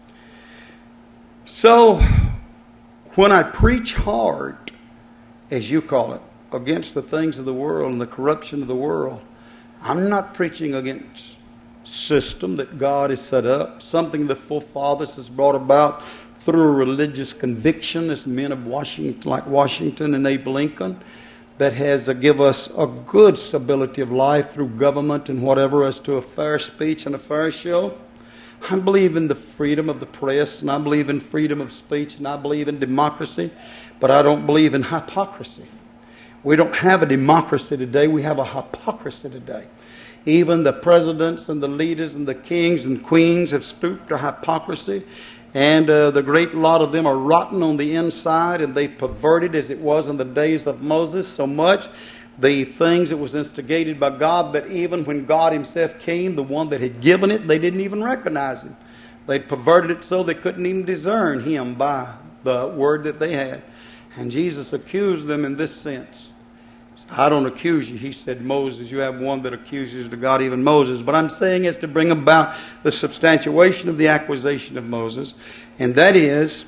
So, when I preach hard, as you call it, against the things of the world and the corruption of the world, I'm not preaching against system that God has set up, something the forefathers has brought about through a religious conviction as men of Washington, like Washington and Abe Lincoln, that has give us a good stability of life through government and whatever as to a fair speech and a fair show. I believe in the freedom of the press, and I believe in freedom of speech, and I believe in democracy, but I don't believe in hypocrisy. We don't have a democracy today. We have a hypocrisy today. Even the presidents and the leaders and the kings and queens have stooped to hypocrisy. And the great lot of them are rotten on the inside, and they've perverted, as it was in the days of Moses, so much the things that was instigated by God that even when God himself came, the one that had given it, they didn't even recognize him. They'd perverted it so they couldn't even discern him by the word that they had. And Jesus accused them in this sense. I don't accuse you. He said, Moses, you have one that accuses to God, even Moses. But I'm saying is to bring about the substantiation of the accusation of Moses. And that is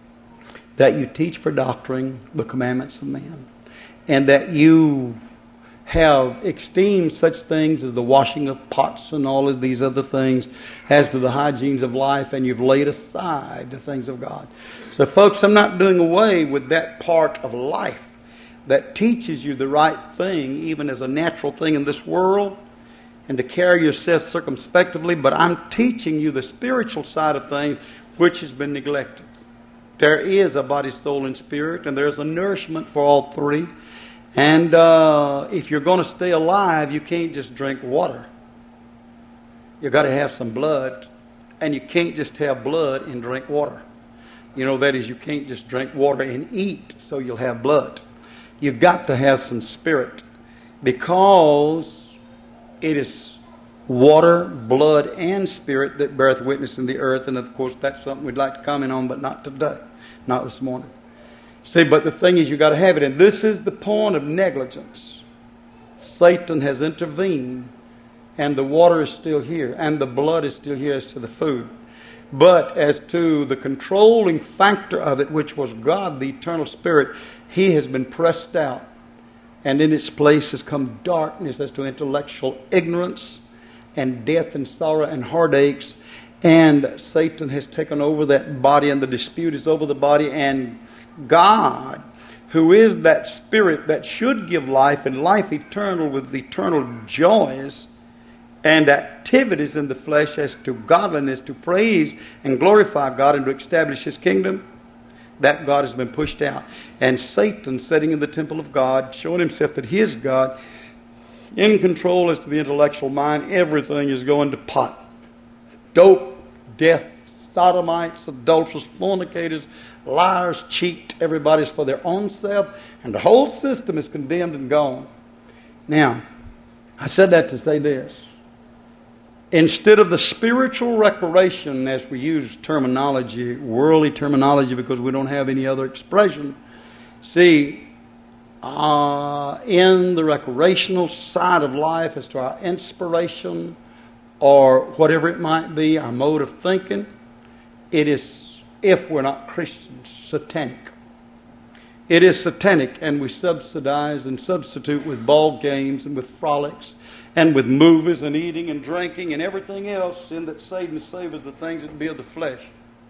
that you teach for doctrine the commandments of men. And that you have esteemed such things as the washing of pots and all of these other things as to the hygienes of life. And you've laid aside the things of God. So folks, I'm not doing away with that part of life that teaches you the right thing, even as a natural thing in this world, and to carry yourself circumspectively. But I'm teaching you the spiritual side of things, which has been neglected. There is a body, soul, and spirit, and there's a nourishment for all three. And if you're going to stay alive, you can't just drink water. You've got to have some blood, and you can't just have blood and drink water. You know, that is, you can't just drink water and eat, so you'll have blood. You've got to have some spirit, because it is water, blood, and spirit that beareth witness in the earth. And of course, that's something we'd like to comment on, but not today, not this morning. See, but the thing is, you've got to have it. And this is the point of negligence. Satan has intervened, and the water is still here, and the blood is still here as to the food. But as to the controlling factor of it, which was God, the eternal spirit, he has been pressed out, and in its place has come darkness as to intellectual ignorance and death and sorrow and heartaches. And Satan has taken over that body, and the dispute is over the body. And God, who is that spirit that should give life and life eternal with eternal joys and activities in the flesh as to godliness, to praise and glorify God and to establish his kingdom, that God has been pushed out. And Satan, sitting in the temple of God, showing himself that he is God, in control as to the intellectual mind, everything is going to pot. Dope, death, sodomites, adulterers, fornicators, liars, cheat. Everybody's for their own self, and the whole system is condemned and gone. Now, I said that to say this. Instead of the spiritual recreation, as we use terminology, worldly terminology, because we don't have any other expression, see, in the recreational side of life as to our inspiration or whatever it might be, our mode of thinking, it is, if we're not Christians, satanic. It is satanic, and we subsidize and substitute with ball games and with frolics and with movies and eating and drinking and everything else in that Satan savors the things that be of the flesh.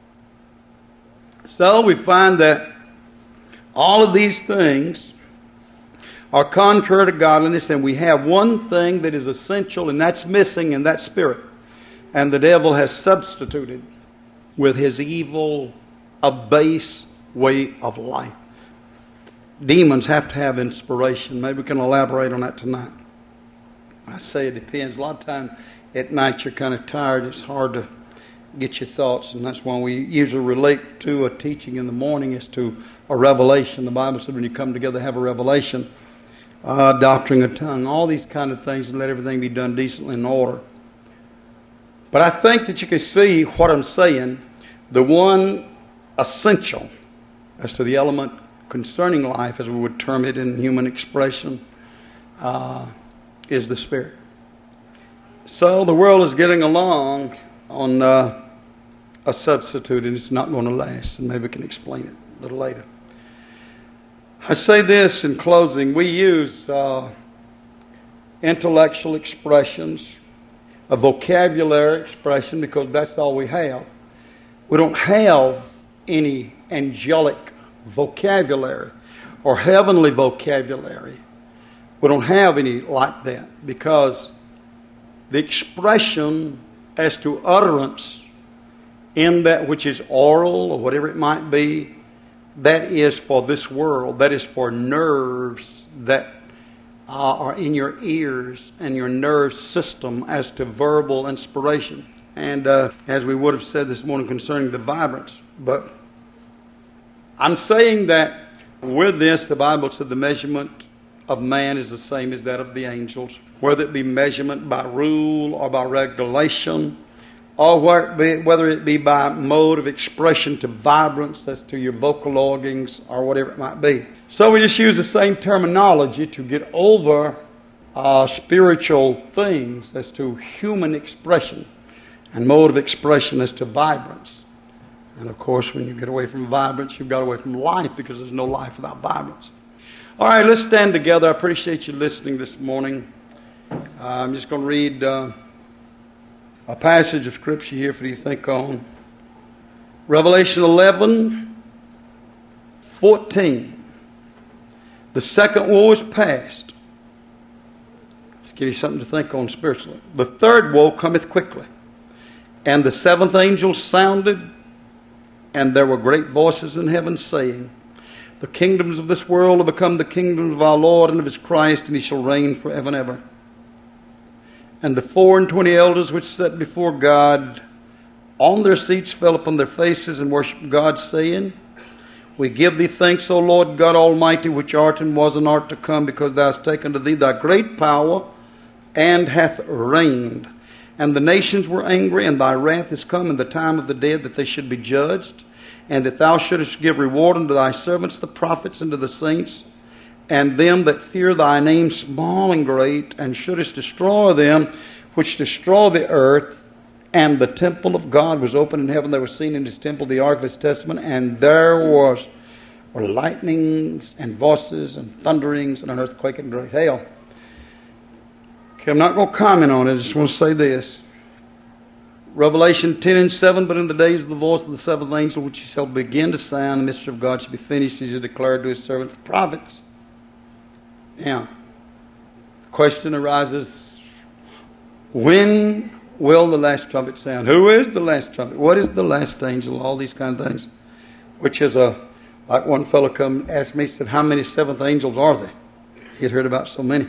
So we find that all of these things are contrary to godliness, and we have one thing that is essential, and that's missing, and that's spirit. And the devil has substituted with his evil, a base way of life. Demons have to have inspiration. Maybe we can elaborate on that tonight. I say it depends. A lot of times at night you're kind of tired. It's hard to get your thoughts, and that's why we usually relate to a teaching in the morning as to a revelation. The Bible says when you come together, have a revelation, doctrine of tongue, all these kind of things, and let everything be done decently in order. But I think that you can see what I'm saying. The one essential as to the element concerning life, as we would term it in human expression, is the Spirit. So the world is getting along on a substitute, and it's not going to last, and maybe we can explain it a little later. I say this in closing. We use intellectual expressions, a vocabulary expression, because that's all we have. We don't have any angelic vocabulary or heavenly vocabulary. We don't have any like that, because the expression as to utterance in that which is oral or whatever it might be, that is for this world. That is for nerves that are in your ears and your nerve system as to verbal inspiration. And as we would have said this morning concerning the vibrance. But I'm saying that with this, the Bible said the measurement of man is the same as that of the angels, whether it be measurement by rule or by regulation, or whether it be by mode of expression to vibrance, as to your vocal organs or whatever it might be. So we just use the same terminology to get over spiritual things as to human expression, and mode of expression as to vibrance. And of course, when you get away from vibrance, you've got away from life, because there's no life without vibrance. All right, let's stand together. I appreciate you listening this morning. I'm just going to read a passage of Scripture here for you to think on. Revelation 11:14. The second woe is past. Let's give you something to think on spiritually. The third woe cometh quickly. And the seventh angel sounded, and there were great voices in heaven saying, the kingdoms of this world have become the kingdoms of our Lord and of His Christ, and He shall reign forever and ever. And the 24 elders which sat before God on their seats fell upon their faces and worshipped God, saying, we give Thee thanks, O Lord God Almighty, which art and was and art to come, because Thou hast taken to Thee Thy great power, and hath reigned. And the nations were angry, and Thy wrath is come in the time of the dead, that they should be judged, and that Thou shouldest give reward unto Thy servants, the prophets, and to the saints, and them that fear Thy name, small and great, and shouldest destroy them which destroy the earth. And the temple of God was open in heaven. They were seen in His temple the ark of His testament, and there were lightnings and voices and thunderings and an earthquake and great hail. Okay, I'm not going to comment on it. I just want to say this. Revelation 10:7, but in the days of the voice of the seventh angel, which He shall begin to sound, the mystery of God shall be finished, He shall declare to His servants the prophets. Now, the question arises, when will the last trumpet sound? Who is the last trumpet? What is the last angel? All these kind of things. Which is like one fellow come asked me, he said, how many seventh angels are there? He had heard about so many.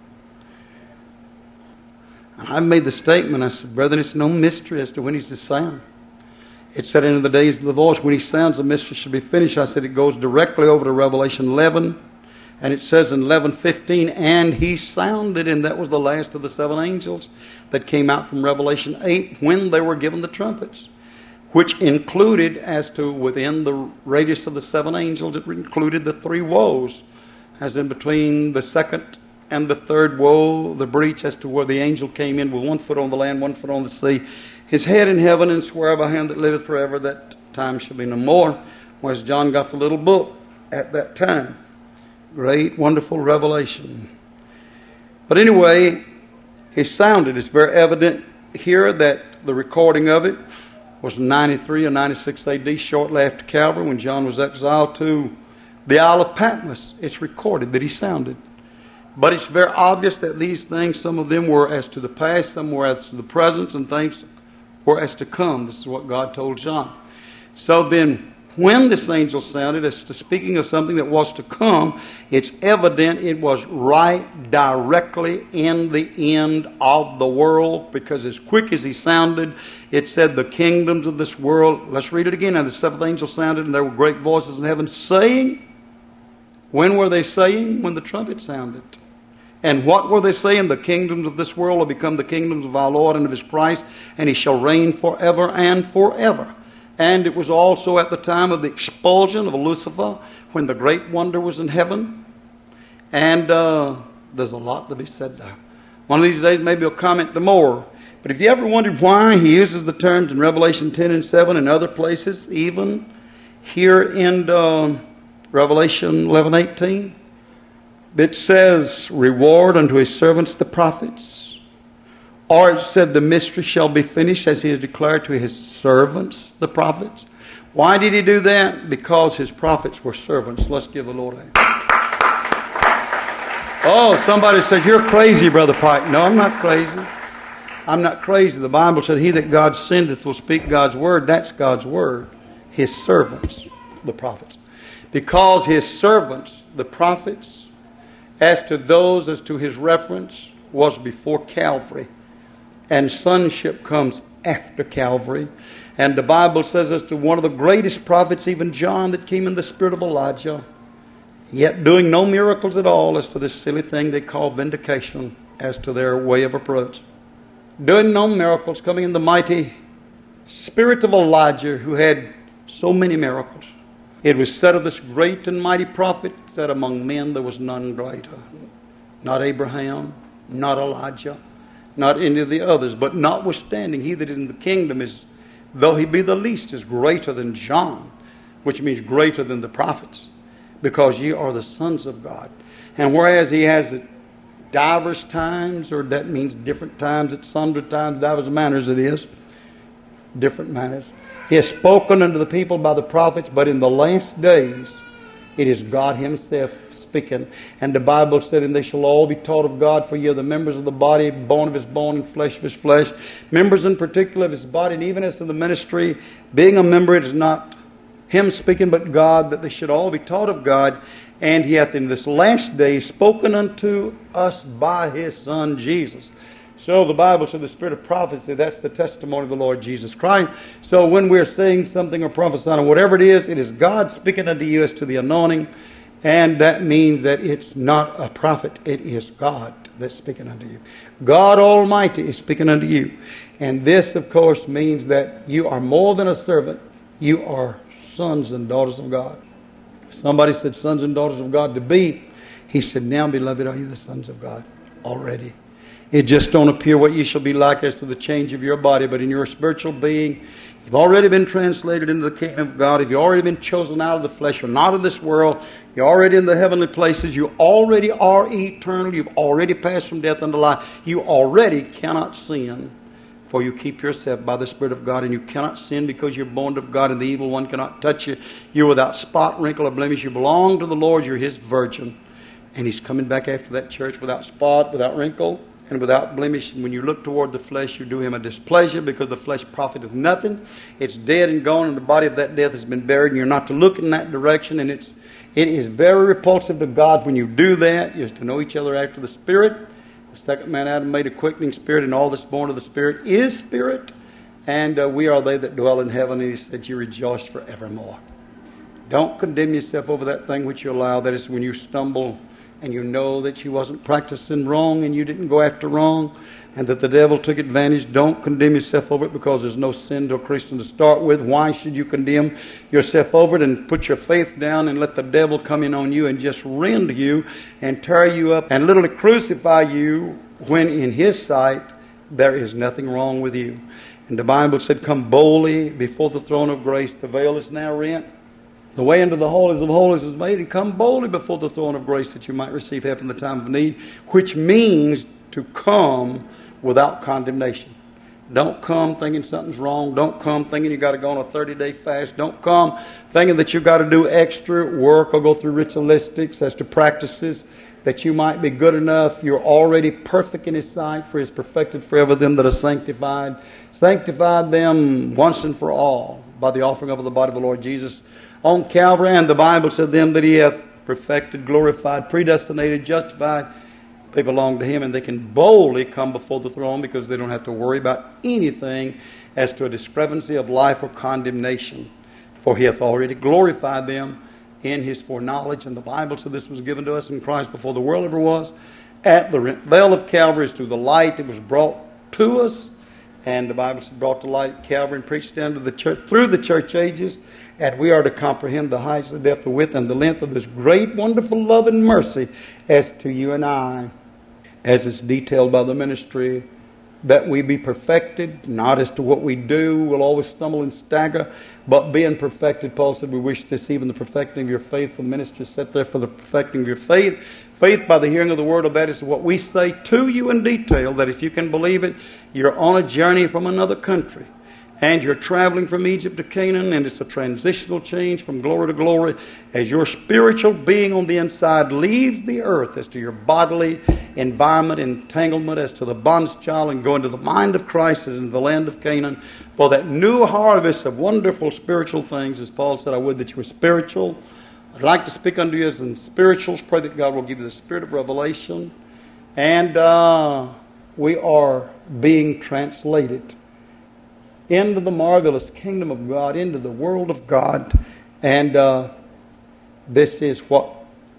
And I made the statement, I said, brethren, it's no mystery as to when He's to sound. It said in the days of the voice, when He sounds, the mystery should be finished. I said it goes directly over to Revelation 11. And it says in 11:15, and He sounded, and that was the last of the seven angels that came out from Revelation 8 when they were given the trumpets, which included, as to within the radius of the seven angels, it included the three woes, as in between the second and the third woe, the breach as to where the angel came in with 1 foot on the land, 1 foot on the sea, his head in heaven, and swear by Him that liveth forever, that time shall be no more. Whereas John got the little book at that time. Great, wonderful revelation. But anyway, He sounded. It's very evident here that the recording of it was 93 or 96 AD, shortly after Calvary, when John was exiled to the Isle of Patmos. It's recorded that He sounded. But it's very obvious that these things, some of them were as to the past, some were as to the present, and things were as to come. This is what God told John. So then, when this angel sounded, as to speaking of something that was to come, it's evident it was right directly in the end of the world, because as quick as He sounded, it said the kingdoms of this world. Let's read it again. And the seventh angel sounded, and there were great voices in heaven saying, when were they saying? When the trumpet sounded. And what were they saying? The kingdoms of this world will become the kingdoms of our Lord and of His Christ, and He shall reign forever and forever. And it was also at the time of the expulsion of Lucifer, when the great wonder was in heaven. And there's a lot to be said there. One of these days maybe I'll comment the more. But if you ever wondered why he uses the terms in Revelation 10 and 7 and other places, even here in Revelation 11:18, it says, reward unto his servants the prophets. Or it said, the mystery shall be finished as he has declared to his servants, the prophets. Why did he do that? Because his prophets were servants. Let's give the Lord a hand. Oh, somebody says, you're crazy, Brother Pike. No, I'm not crazy. I'm not crazy. The Bible said, he that God sendeth will speak God's word. That's God's word. His servants, the prophets. Because his servants, the prophets, as to those, as to his reference, was before Calvary. And sonship comes after Calvary. And the Bible says as to one of the greatest prophets, even John, that came in the spirit of Elijah, yet doing no miracles at all, as to this silly thing they call vindication, as to their way of approach. Doing no miracles, coming in the mighty spirit of Elijah, who had so many miracles. It was said of this great and mighty prophet, that among men there was none greater. Not Abraham, not Elijah, not any of the others. But notwithstanding, he that is in the kingdom is, though he be the least, is greater than John, which means greater than the prophets, because ye are the sons of God. And whereas he has at divers times, or that means different times, at sundry times, divers manners it is, different manners, he has spoken unto the people by the prophets, but in the last days it is God himself speaking. And the Bible said, and they shall all be taught of God, for ye are the members of the body, bone of his bone and flesh of his flesh. Members in particular of his body. And even as to the ministry, being a member, it is not him speaking, but God, that they should all be taught of God. And he hath in this last day spoken unto us by his Son Jesus. So the Bible said the spirit of prophecy, that's the testimony of the Lord Jesus Christ. So when we're saying something or prophesying or whatever it is God speaking unto you as to the anointing. And that means that it's not a prophet, it is God that's speaking unto you. God Almighty is speaking unto you. And this, of course, means that you are more than a servant. You are sons and daughters of God. Somebody said sons and daughters of God to be. He said, now, beloved, are you the sons of God already? It just don't appear what you shall be like as to the change of your body, but in your spiritual being, you've already been translated into the kingdom of God. If you've already been chosen out of the flesh, you're not of this world. You're already in the heavenly places. You already are eternal. You've already passed from death unto life. You already cannot sin, for you keep yourself by the Spirit of God, and you cannot sin because you're born of God, and the evil one cannot touch you. You're without spot, wrinkle, or blemish. You belong to the Lord. You're his virgin, and he's coming back after that church without spot, without wrinkle, and without blemish. And when you look toward the flesh, you do him a displeasure, because the flesh profiteth nothing. It's dead and gone, and the body of that death has been buried, and you're not to look in that direction. And it is very repulsive to God when you do that. You're to know each other after the Spirit. The second man Adam made a quickening spirit, and all that's born of the Spirit is spirit. And we are they that dwell in heaven, and he said, you rejoice forevermore. Don't condemn yourself over that thing which you allow. That is when you stumble and you know that you wasn't practicing wrong and you didn't go after wrong and that the devil took advantage. Don't condemn yourself over it, because there's no sin to a Christian to start with. Why should you condemn yourself over it and put your faith down and let the devil come in on you and just rend you and tear you up and literally crucify you, when in his sight there is nothing wrong with you? And the Bible said, come boldly before the throne of grace. The veil is now rent. The way into the holies of holies is made, and come boldly before the throne of grace, that you might receive help in the time of need, which means to come without condemnation. Don't come thinking something's wrong. Don't come thinking you got to go on a 30-day fast. Don't come thinking that you've got to do extra work or go through ritualistics as to practices that you might be good enough. You're already perfect in his sight, for he is perfected forever them that are sanctified. Sanctified them once and for all by the offering of the body of the Lord Jesus on Calvary. And the Bible said, them that he hath perfected, glorified, predestinated, justified, they belong to him, and they can boldly come before the throne, because they don't have to worry about anything as to a discrepancy of life or condemnation, for he hath already glorified them in his foreknowledge. And the Bible said this was given to us in Christ before the world ever was. At the veil of Calvary is through the light. It was brought to us. And the Bible said, brought to light at Calvary and preached down to the church through the church ages. And we are to comprehend the height, the depth, the width, and the length of this great, wonderful love and mercy as to you and I, as it's detailed by the ministry, that we be perfected, not as to what we do. We'll always stumble and stagger, but being perfected, Paul said, we wish this, even the perfecting of your faith. For the ministry set there for the perfecting of your faith. Faith by the hearing of the word of that is what we say to you in detail, that if you can believe it, you're on a journey from another country. And you're traveling from Egypt to Canaan, and it's a transitional change from glory to glory as your spiritual being on the inside leaves the earth, as to your bodily environment, entanglement, as to the bond's child, and go into the mind of Christ as in the land of Canaan for that new harvest of wonderful spiritual things. As Paul said, I would that you were spiritual. I'd like to speak unto you as in spirituals. Pray that God will give you the spirit of revelation. And we are being translated into the marvelous kingdom of God, into the world of God. And this is what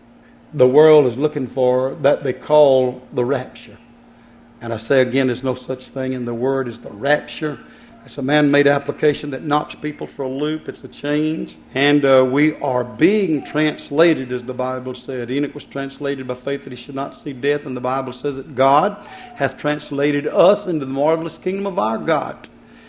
the world is looking for, that they call the rapture. And I say again, there's no such thing in the word as the rapture. It's a man-made application that knocks people for a loop. It's a change. And we are being translated, as the Bible said. Enoch was translated by faith that he should not see death. And the Bible says that God hath translated us into the marvelous kingdom of our God.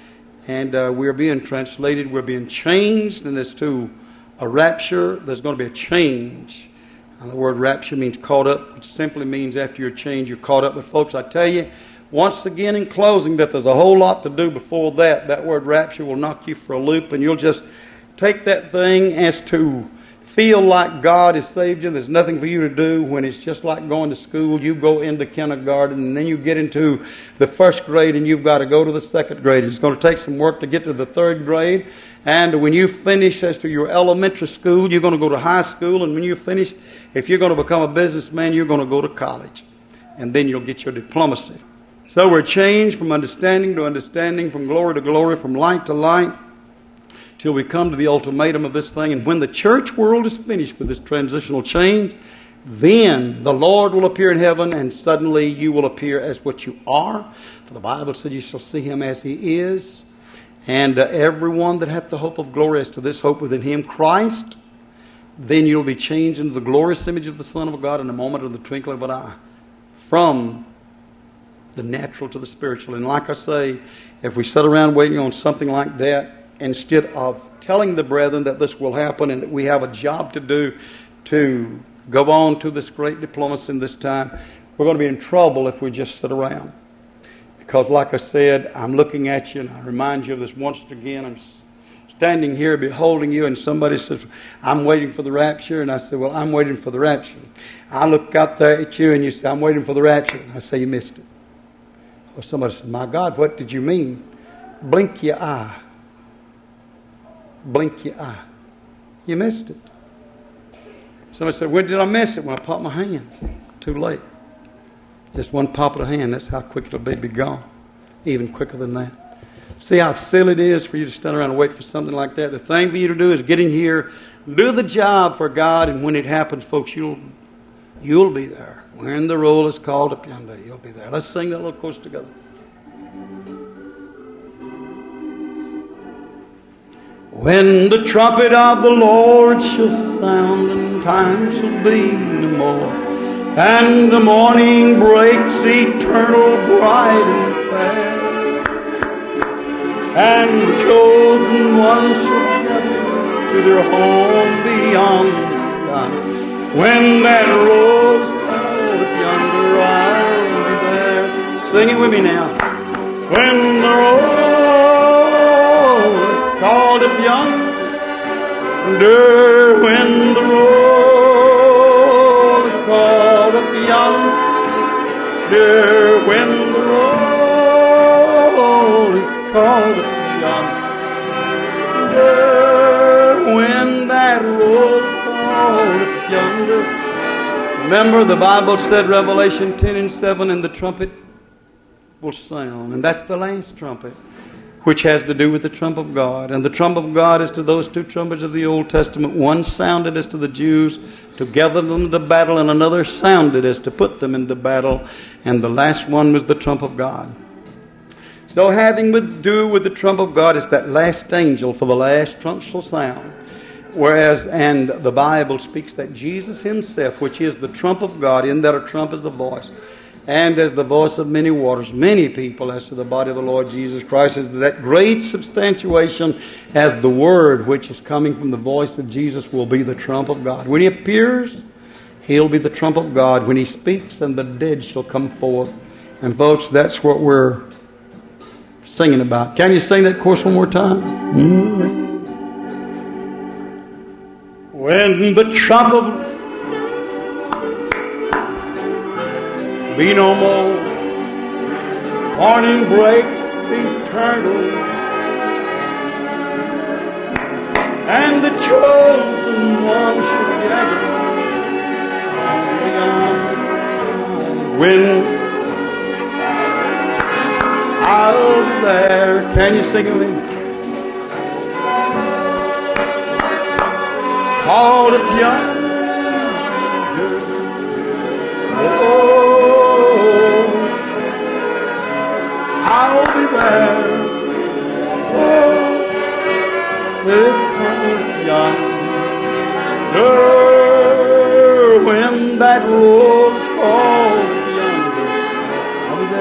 And we're being translated, we're being changed, and as to a rapture, there's going to be a change. And the word rapture means caught up. It simply means after you're changed, you're caught up. But folks, I tell you, once again in closing, that there's a whole lot to do before that. That word rapture will knock you for a loop, and you'll just take that thing as to feel like God has saved you. There's nothing for you to do when it's just like going to school. You go into kindergarten and then you get into the first grade and you've got to go to the second grade. It's going to take some work to get to the third grade. And when you finish as to your elementary school, you're going to go to high school. And when you finish, if you're going to become a businessman, you're going to go to college. And then you'll get your diplomacy. So we're changed from understanding to understanding, from glory to glory, from light to light, till we come to the ultimatum of this thing. And when the church world is finished with this transitional change, then the Lord will appear in heaven, and suddenly you will appear as what you are. For the Bible said you shall see him as he is. And everyone that hath the hope of glory, as to this hope within him, Christ, then you'll be changed into the glorious image of the Son of God in a moment of the twinkling of an eye. From the natural to the spiritual. And like I say, if we sit around waiting on something like that, instead of telling the brethren that this will happen and that we have a job to do to go on to this great diplomacy in this time, we're going to be in trouble if we just sit around. Because like I said, I'm looking at you, and I remind you of this once again. I'm standing here beholding you, and somebody says, I'm waiting for the rapture. And I say, well, I'm waiting for the rapture. I look out there at you and you say, I'm waiting for the rapture. And I say, you missed it. Or somebody says, my God, what did you mean? Blink your eye. Blink your eye. You missed it. Somebody said, when did I miss it? When I popped my hand. Too late. Just one pop of the hand, that's how quick it'll be gone. Even quicker than that. See how silly it is for you to stand around and wait for something like that. The thing for you to do is get in here, do the job for God, and when it happens, folks, you'll be there. When the roll is called up yonder, you'll be there. Let's sing that little chorus together. When the trumpet of the Lord shall sound, and time shall be no more, and the morning breaks eternal, bright and fair, and the chosen ones shall gather to their home beyond the sky. When that roll's called up yonder, I'll be there. Sing it with me now. When the roll called up yonder, when the roll is called up yonder, when the roll is called up yonder, when that roll is called up yonder. Remember, the Bible said, Revelation 10:7, and the trumpet will sound, and that's the last trumpet, which has to do with the trump of God. And the trump of God is to those two trumpets of the Old Testament. One sounded as to the Jews to gather them to battle, and another sounded as to put them into battle. And the last one was the trump of God. So having to do with the trump of God, it's that last angel, for the last trump shall sound. Whereas, and the Bible speaks that Jesus himself, which is the trump of God, in that a trump is a voice, and as the voice of many waters, many people as to the body of the Lord Jesus Christ, is that great substantiation as the word which is coming from the voice of Jesus will be the trump of God. When he appears, he'll be the trump of God. When he speaks, and the dead shall come forth. And folks, that's what we're singing about. Can you sing that chorus one more time? Mm-hmm. When the trump of be no more, morning breaks eternal, and the chosen ones shall gather on the when I'll be there. Can you sing it with me? Called up yonder, oh, I'll be there. Oh, this called yonder, when that roll's called yonder, I'll be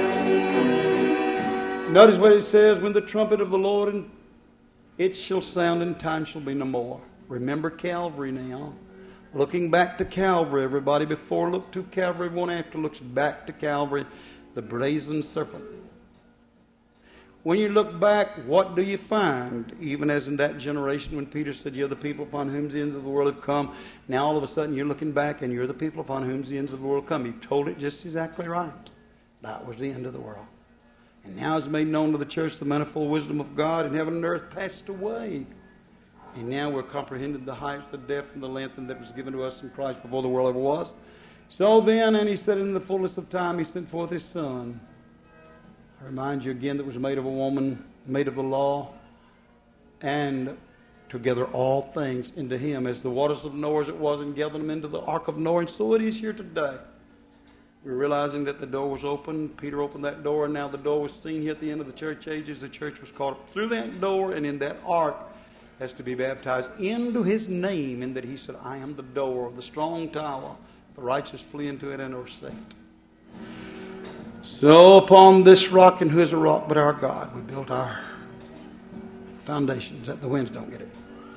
there. Notice what it says, when the trumpet of the Lord, and it shall sound, and time shall be no more. Remember Calvary now. Looking back to Calvary, everybody before looked to Calvary, everyone after looks back to Calvary, the brazen serpent. When you look back, what do you find? Even as in that generation when Peter said, you're the people upon whom the ends of the world have come. Now all of a sudden you're looking back and you're the people upon whom the ends of the world come. He told it just exactly right. That was the end of the world. And now is made known to the church the manifold wisdom of God, and heaven and earth passed away. And now we're comprehended the height, the depth, and the length, and that was given to us in Christ before the world ever was. So then, and he said, in the fullness of time, he sent forth his Son. I remind you again that was made of a woman, made of the law, and together all things into him, as the waters of Noah as it was, and gathered them into the ark of Noah, and so it is here today. We're realizing that the door was open. Peter opened that door, and now the door was seen here at the end of the church ages. The church was caught up through that door, and in that ark has to be baptized into his name, in that he said, I am the door of the strong tower. The righteous flee into it and are saved. So upon this rock, and who is a rock but our God, we built our foundations that the winds don't get it.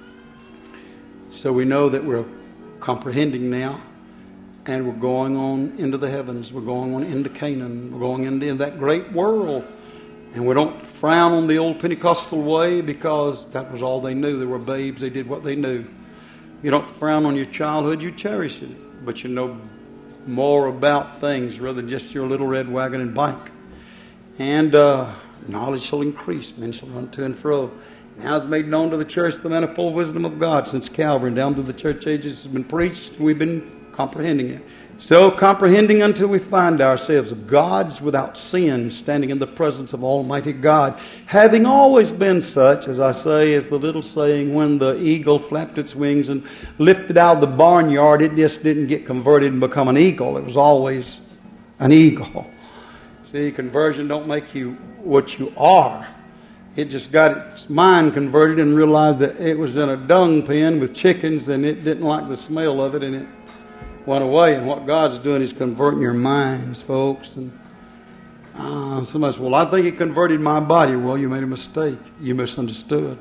So we know that we're comprehending now, and we're going on into the heavens. We're going on into Canaan. We're going into that great world. And we don't frown on the old Pentecostal way, because that was all they knew. They were babes. They did what they knew. You don't frown on your childhood. You cherish it. But you know more about things rather than just your little red wagon and bike. And knowledge shall increase. Men shall run to and fro. Now it's made known to the church the manifold wisdom of God since Calvary, and down through the church ages has been preached. We've been comprehending it. So comprehending until we find ourselves gods without sin, standing in the presence of Almighty God, having always been such, as I say, as the little saying, when the eagle flapped its wings and lifted out of the barnyard, it just didn't get converted and become an eagle. It was always an eagle. See, conversion don't make you what you are. It just got its mind converted and realized that it was in a dung pen with chickens, and it didn't like the smell of it, and it went away. And what God's doing is converting your minds, folks. And somebody says, well, I think it converted my body. Well, you made a mistake. You misunderstood.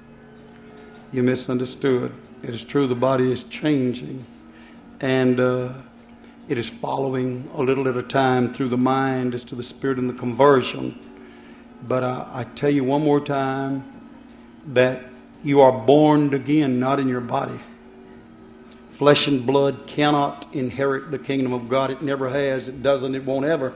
You misunderstood. It is true the body is changing, and it is following a little at a time through the mind as to the spirit and the conversion. But I tell you one more time that you are born again, not in your body. Flesh and blood cannot inherit the kingdom of God. It never has. It doesn't. It won't ever.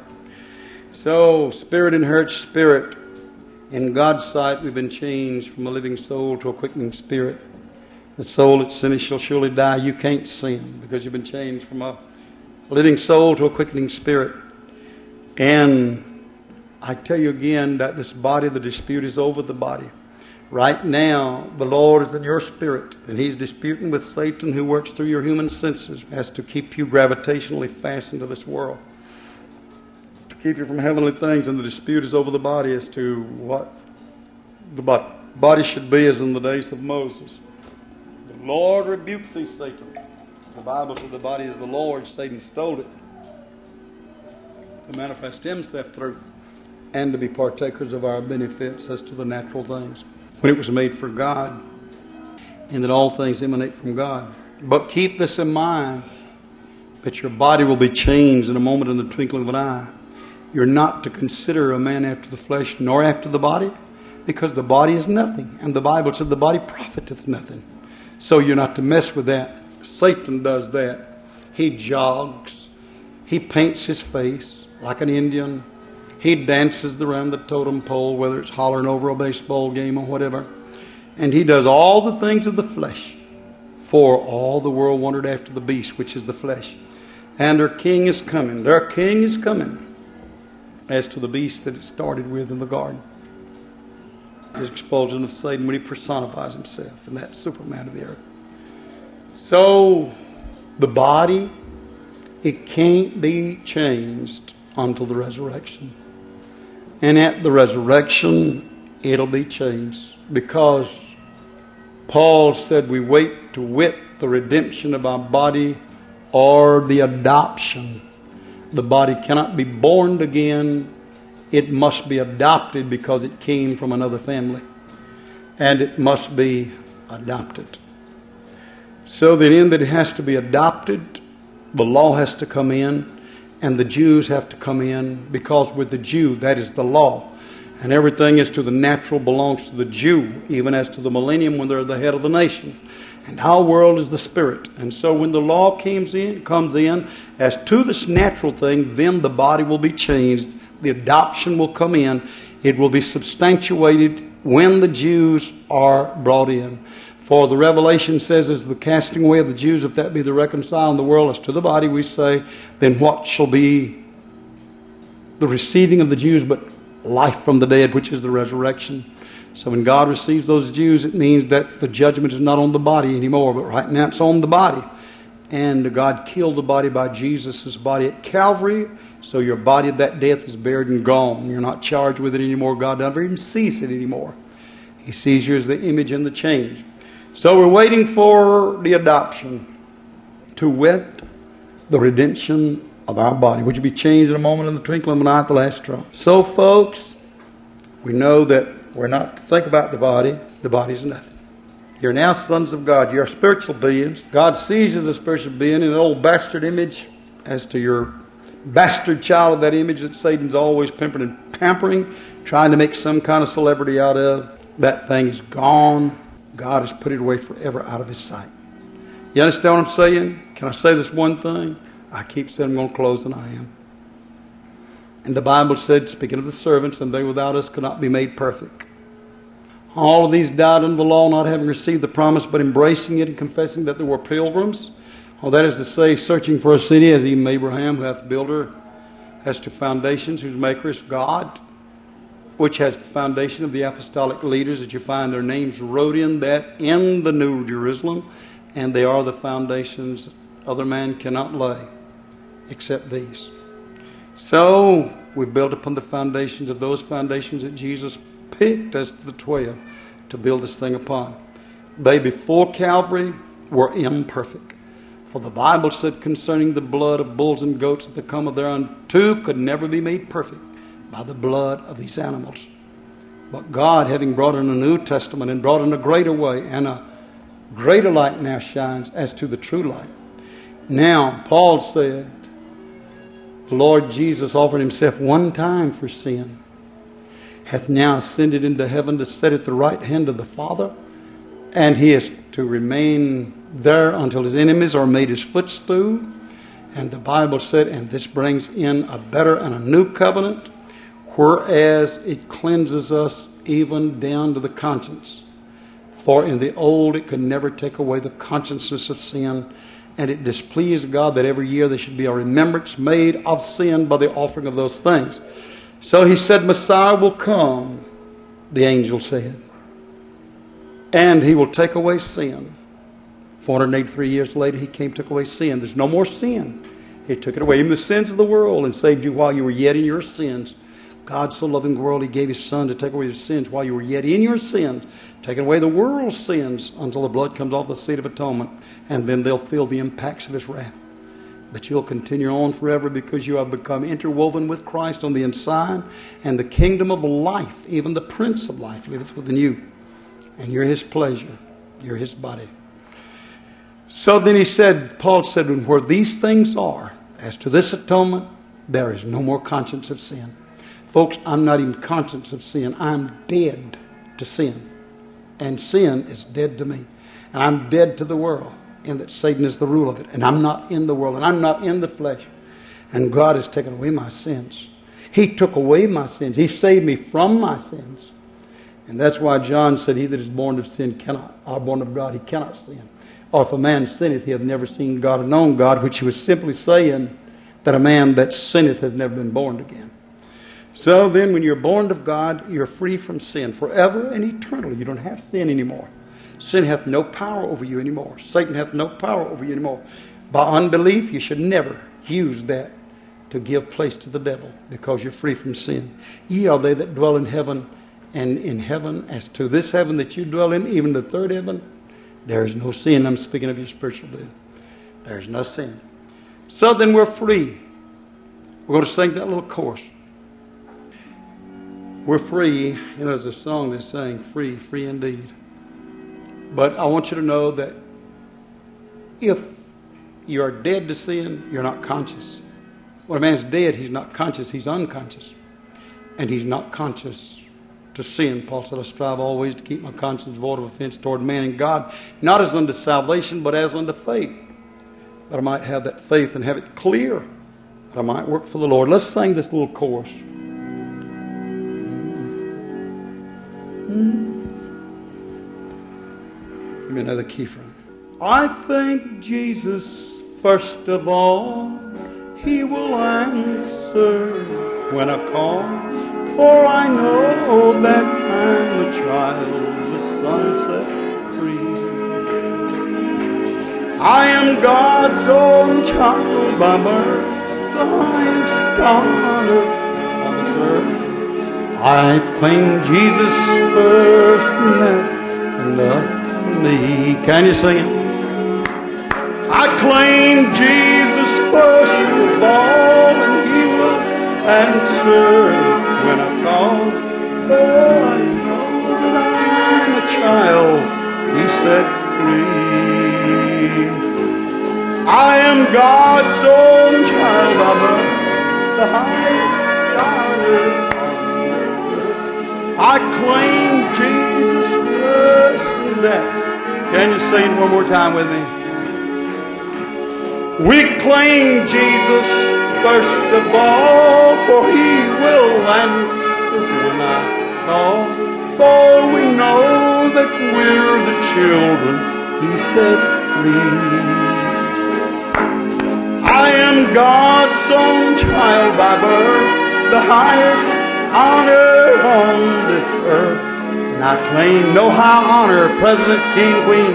So, spirit inherits spirit. In God's sight, we've been changed from a living soul to a quickening spirit. The soul that sinneth shall surely die. You can't sin because you've been changed from a living soul to a quickening spirit. And I tell you again that this body, the dispute is over the body. Right now, the Lord is in your spirit, and He's disputing with Satan, who works through your human senses as to keep you gravitationally fastened to this world. keep you from heavenly things, and the dispute is over the body as to what the body should be as in the days of Moses. The Lord rebuked thee, Satan. The Bible said the body is the Lord's. Satan stole it to manifest himself through and to be partakers of our benefits as to the natural things. When it was made for God, and that all things emanate from God. But keep this in mind, that your body will be changed in a moment, in the twinkling of an eye. You're not to consider a man after the flesh nor after the body, because the body is nothing. And the Bible said the body profiteth nothing. So you're not to mess with that. Satan does that. He jogs. He paints his face like an Indian. He dances around the totem pole, whether it's hollering over a baseball game or whatever. And he does all the things of the flesh. For all the world wondered after the beast, which is the flesh. And their king is coming. Their king is coming. As to the beast that it started with in the garden. His expulsion of Satan when he personifies himself in that Superman of the earth. So, the body, it can't be changed until the resurrection. And at the resurrection, it'll be changed. Because Paul said we wait to wit the redemption of our body or the adoption. The body cannot be born again. It must be adopted because it came from another family. And it must be adopted. So that in that it has to be adopted, the law has to come in, and the Jews have to come in, because with the Jew, that is the law. And everything as to the natural belongs to the Jew, even as to the millennium when they're the head of the nation. And our world is the spirit. And so when the law comes in as to this natural thing, then the body will be changed. The adoption will come in. It will be substantiated when the Jews are brought in. For the Revelation says, as the casting away of the Jews, if that be the reconciling the world as to the body, we say, then what shall be the receiving of the Jews but life from the dead, which is the resurrection. So when God receives those Jews, it means that the judgment is not on the body anymore, but right now it's on the body. And God killed the body by Jesus' body at Calvary. So your body of that death is buried and gone. You're not charged with it anymore. God never even sees it anymore. He sees you as the image and the change. So we're waiting for the adoption, to wit the redemption of our body, which will be changed in a moment, in the twinkling of an eye at the last trump. So folks, we know that we're not to think about the body. The body's nothing. You're now sons of God. You're spiritual beings. God sees you as a spiritual being in an old bastard image as to your bastard child of that image that Satan's always pimping and pampering, trying to make some kind of celebrity out of. That thing is gone. God has put it away forever out of his sight. You understand what I'm saying? Can I say this one thing? I keep saying I'm going to close, and I am. And the Bible said, speaking of the servants, and they without us could not be made perfect. All of these died under the law, not having received the promise, but embracing it and confessing that they were pilgrims. Well, that is to say, searching for a city, as even Abraham, who hath built her, has to foundations, whose maker is God, which has the foundation of the apostolic leaders that you find their names wrote in that in the New Jerusalem, and they are the foundations other man cannot lay except these. So we built upon the foundations of those foundations that Jesus picked as the 12 to build this thing upon. They before Calvary were imperfect. For the Bible said concerning the blood of bulls and goats that the come thereunto could never be made perfect by the blood of these animals. But God, having brought in a New Testament and brought in a greater way, and a greater light now shines as to the true light. Now, Paul said, the Lord Jesus offered himself one time for sin, hath now ascended into heaven to sit at the right hand of the Father, and he is to remain there until his enemies are made his footstool. And the Bible said, and this brings in a better and a new covenant, whereas it cleanses us even down to the conscience. For in the old it could never take away the consciousness of sin, and it displeased God that every year there should be a remembrance made of sin by the offering of those things. So he said, Messiah will come, the angel said, and he will take away sin. 483 years later, he came, took away sin. There's no more sin. He took it away. Even the sins of the world, and saved you while you were yet in your sins. God so loving the world, He gave His Son to take away your sins while you were yet in your sins, taking away the world's sins until the blood comes off the seat of atonement, and then they'll feel the impacts of His wrath. But you'll continue on forever because you have become interwoven with Christ on the inside, and the kingdom of life, even the Prince of Life, liveth within you. And you're His pleasure. You're His body. So then Paul said, where these things are, as to this atonement, there is no more conscience of sin. Folks, I'm not even conscious of sin. I'm dead to sin. And sin is dead to me. And I'm dead to the world, in that Satan is the rule of it. And I'm not in the world, and I'm not in the flesh. And God has taken away my sins. He took away my sins. He saved me from my sins. And that's why John said, he that is born of sin cannot, or born of God, he cannot sin. Or if a man sinneth, he hath never seen God or known God, which he was simply saying that a man that sinneth has never been born again. So then when you're born of God, you're free from sin forever and eternally. You don't have sin anymore. Sin hath no power over you anymore. Satan hath no power over you anymore. By unbelief, you should never use that to give place to the devil, because you're free from sin. Ye are they that dwell in heaven, and in heaven, as to this heaven that you dwell in, even the third heaven, there is no sin. I'm speaking of your spiritual death. There's no sin. So then we're free. We're going to sing that little chorus. We're free. You know, there's a song that's saying, free, free indeed. But I want you to know that if you are dead to sin, you're not conscious. When a man's dead, he's not conscious. He's unconscious. And he's not conscious to sin. Paul said, I strive always to keep my conscience void of offense toward man and God, not as unto salvation, but as unto faith, that I might have that faith and have it clear, that I might work for the Lord. Let's sing this little chorus. Give me another key from it. I thank Jesus first of all. He will answer when I call, for I know that I'm a child, the Son set free. I am God's own child by birth, the highest honor on this earth. I claim Jesus first, and that's enough for me. Can you sing it? I claim Jesus first of all, and He will answer when I call. For I know that I'm a child He set free. I am God's own child by birth, the highest honor on this earth. I claim Jesus first, and that. Can you sing it one more time with me? We claim Jesus first of all, for He will answer when I call. For we know that we're the children He set free. I am God's own child by birth, the highest honor on this earth. And I claim no high honor, President, King, Queen.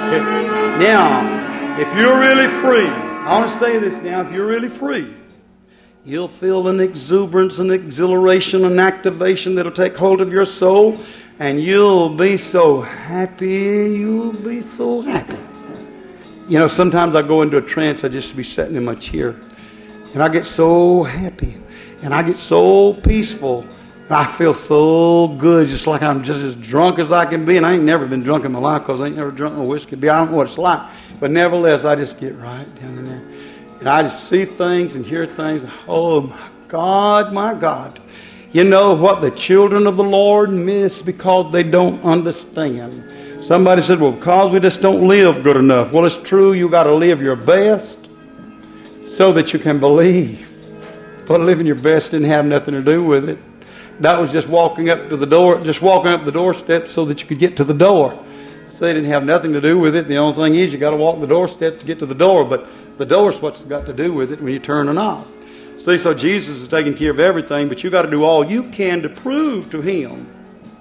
Now, if you're really free, I want to say this now. If you're really free, you'll feel an exuberance, an exhilaration, an activation that'll take hold of your soul, and you'll be so happy. You'll be so happy. You know, sometimes I go into a trance. I just be sitting in my chair, and I get so happy, and I get so peaceful, and I feel so good, just like I'm just as drunk as I can be. And I ain't never been drunk in my life, because I ain't never drunk no whiskey. I don't know what it's like. But nevertheless, I just get right down in there. And I just see things and hear things. Oh, my God, my God. You know what the children of the Lord miss because they don't understand. Somebody said, well, because we just don't live good enough. Well, it's true. You got to live your best so that you can believe. But living your best didn't have nothing to do with it. That was just walking up to the door, just walking up the doorstep so that you could get to the door. So they didn't have nothing to do with it. The only thing is you got to walk the doorstep to get to the door. But the door's what's got to do with it when you turn a knob. See, so Jesus is taking care of everything, but you got to do all you can to prove to Him.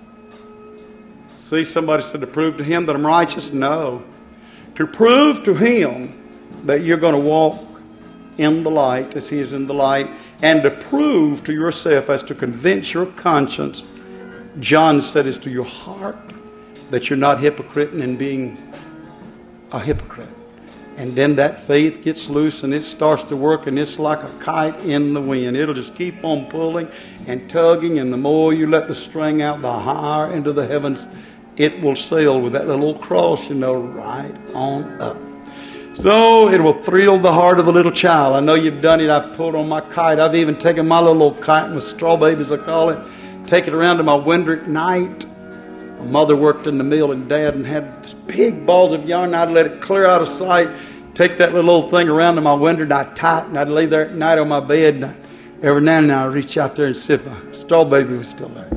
See, somebody said to prove to Him that I'm righteous. No. To prove to Him that you're going to walk in the light as He is in the light, and to prove to yourself, as to convince your conscience, John said, is to your heart, that you're not hypocriting and being a hypocrite. And then that faith gets loose and it starts to work, and it's like a kite in the wind. It'll just keep on pulling and tugging, and the more you let the string out, the higher into the heavens it will sail with that little cross, right on up. So it will thrill the heart of the little child. I know you've done it. I've pulled on my kite. I've even taken my little old kite, my straw babies I call it, take it around to my window at night. My mother worked in the mill and Dad and had this big balls of yarn. I'd let it clear out of sight, take that little old thing around to my window, and I'd tie it, and I'd lay there at night on my bed, and every now and then I'd reach out there and see if my straw baby was still there.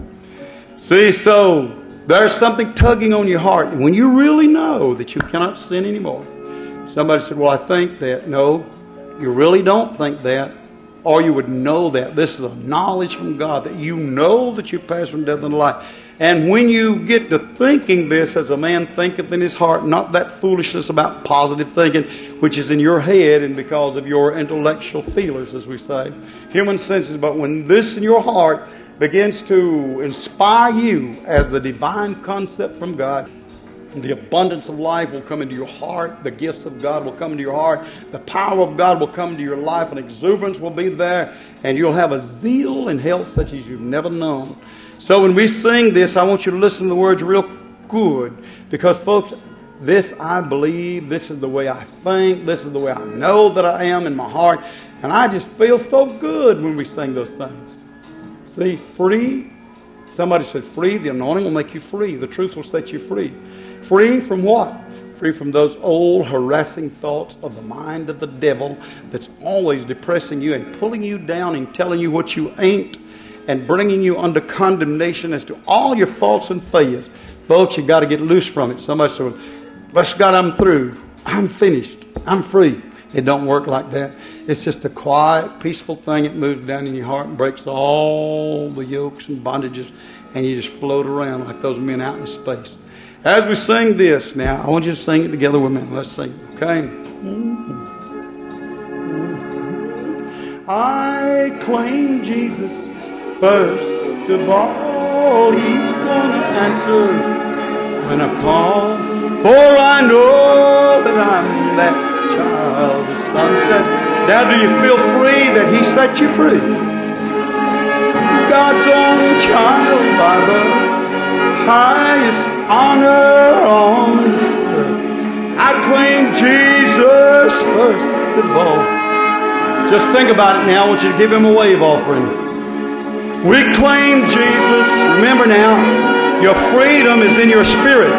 See, so there's something tugging on your heart. And when you really know that you cannot sin anymore, somebody said, well, I think that. No, you really don't think that, or you would know that. This is a knowledge from God, that you know that you pass from death unto life. And when you get to thinking this, as a man thinketh in his heart, not that foolishness about positive thinking, which is in your head and because of your intellectual feelers, as we say, human senses, but when this in your heart begins to inspire you as the divine concept from God, the abundance of life will come into your heart. The gifts of God will come into your heart. The power of God will come into your life. An exuberance will be there. And you'll have a zeal and health such as you've never known. So when we sing this, I want you to listen to the words real good. Because, folks, this I believe. This is the way I think. This is the way I know that I am in my heart. And I just feel so good when we sing those things. See, free. Somebody said free. The anointing will make you free. The truth will set you free. Free from what? Free from those old harassing thoughts of the mind of the devil that's always depressing you and pulling you down and telling you what you ain't and bringing you under condemnation as to all your faults and failures. Folks, you've got to get loose from it. Somebody said, bless God, I'm through. I'm finished. I'm free. It don't work like that. It's just a quiet, peaceful thing. It moves down in your heart and breaks all the yokes and bondages, and you just float around like those men out in space. As we sing this now, I want you to sing it together with me. Let's sing, okay? I claim Jesus first of all. He's gonna answer when I call. For I know that I'm that child the Son said. Now do you feel free that He set you free? God's own child by birth, highest honor on this earth. I claim Jesus first of all. Just think about it now. I want you to give Him a wave offering. We claim Jesus. Remember now, your freedom is in your spirit.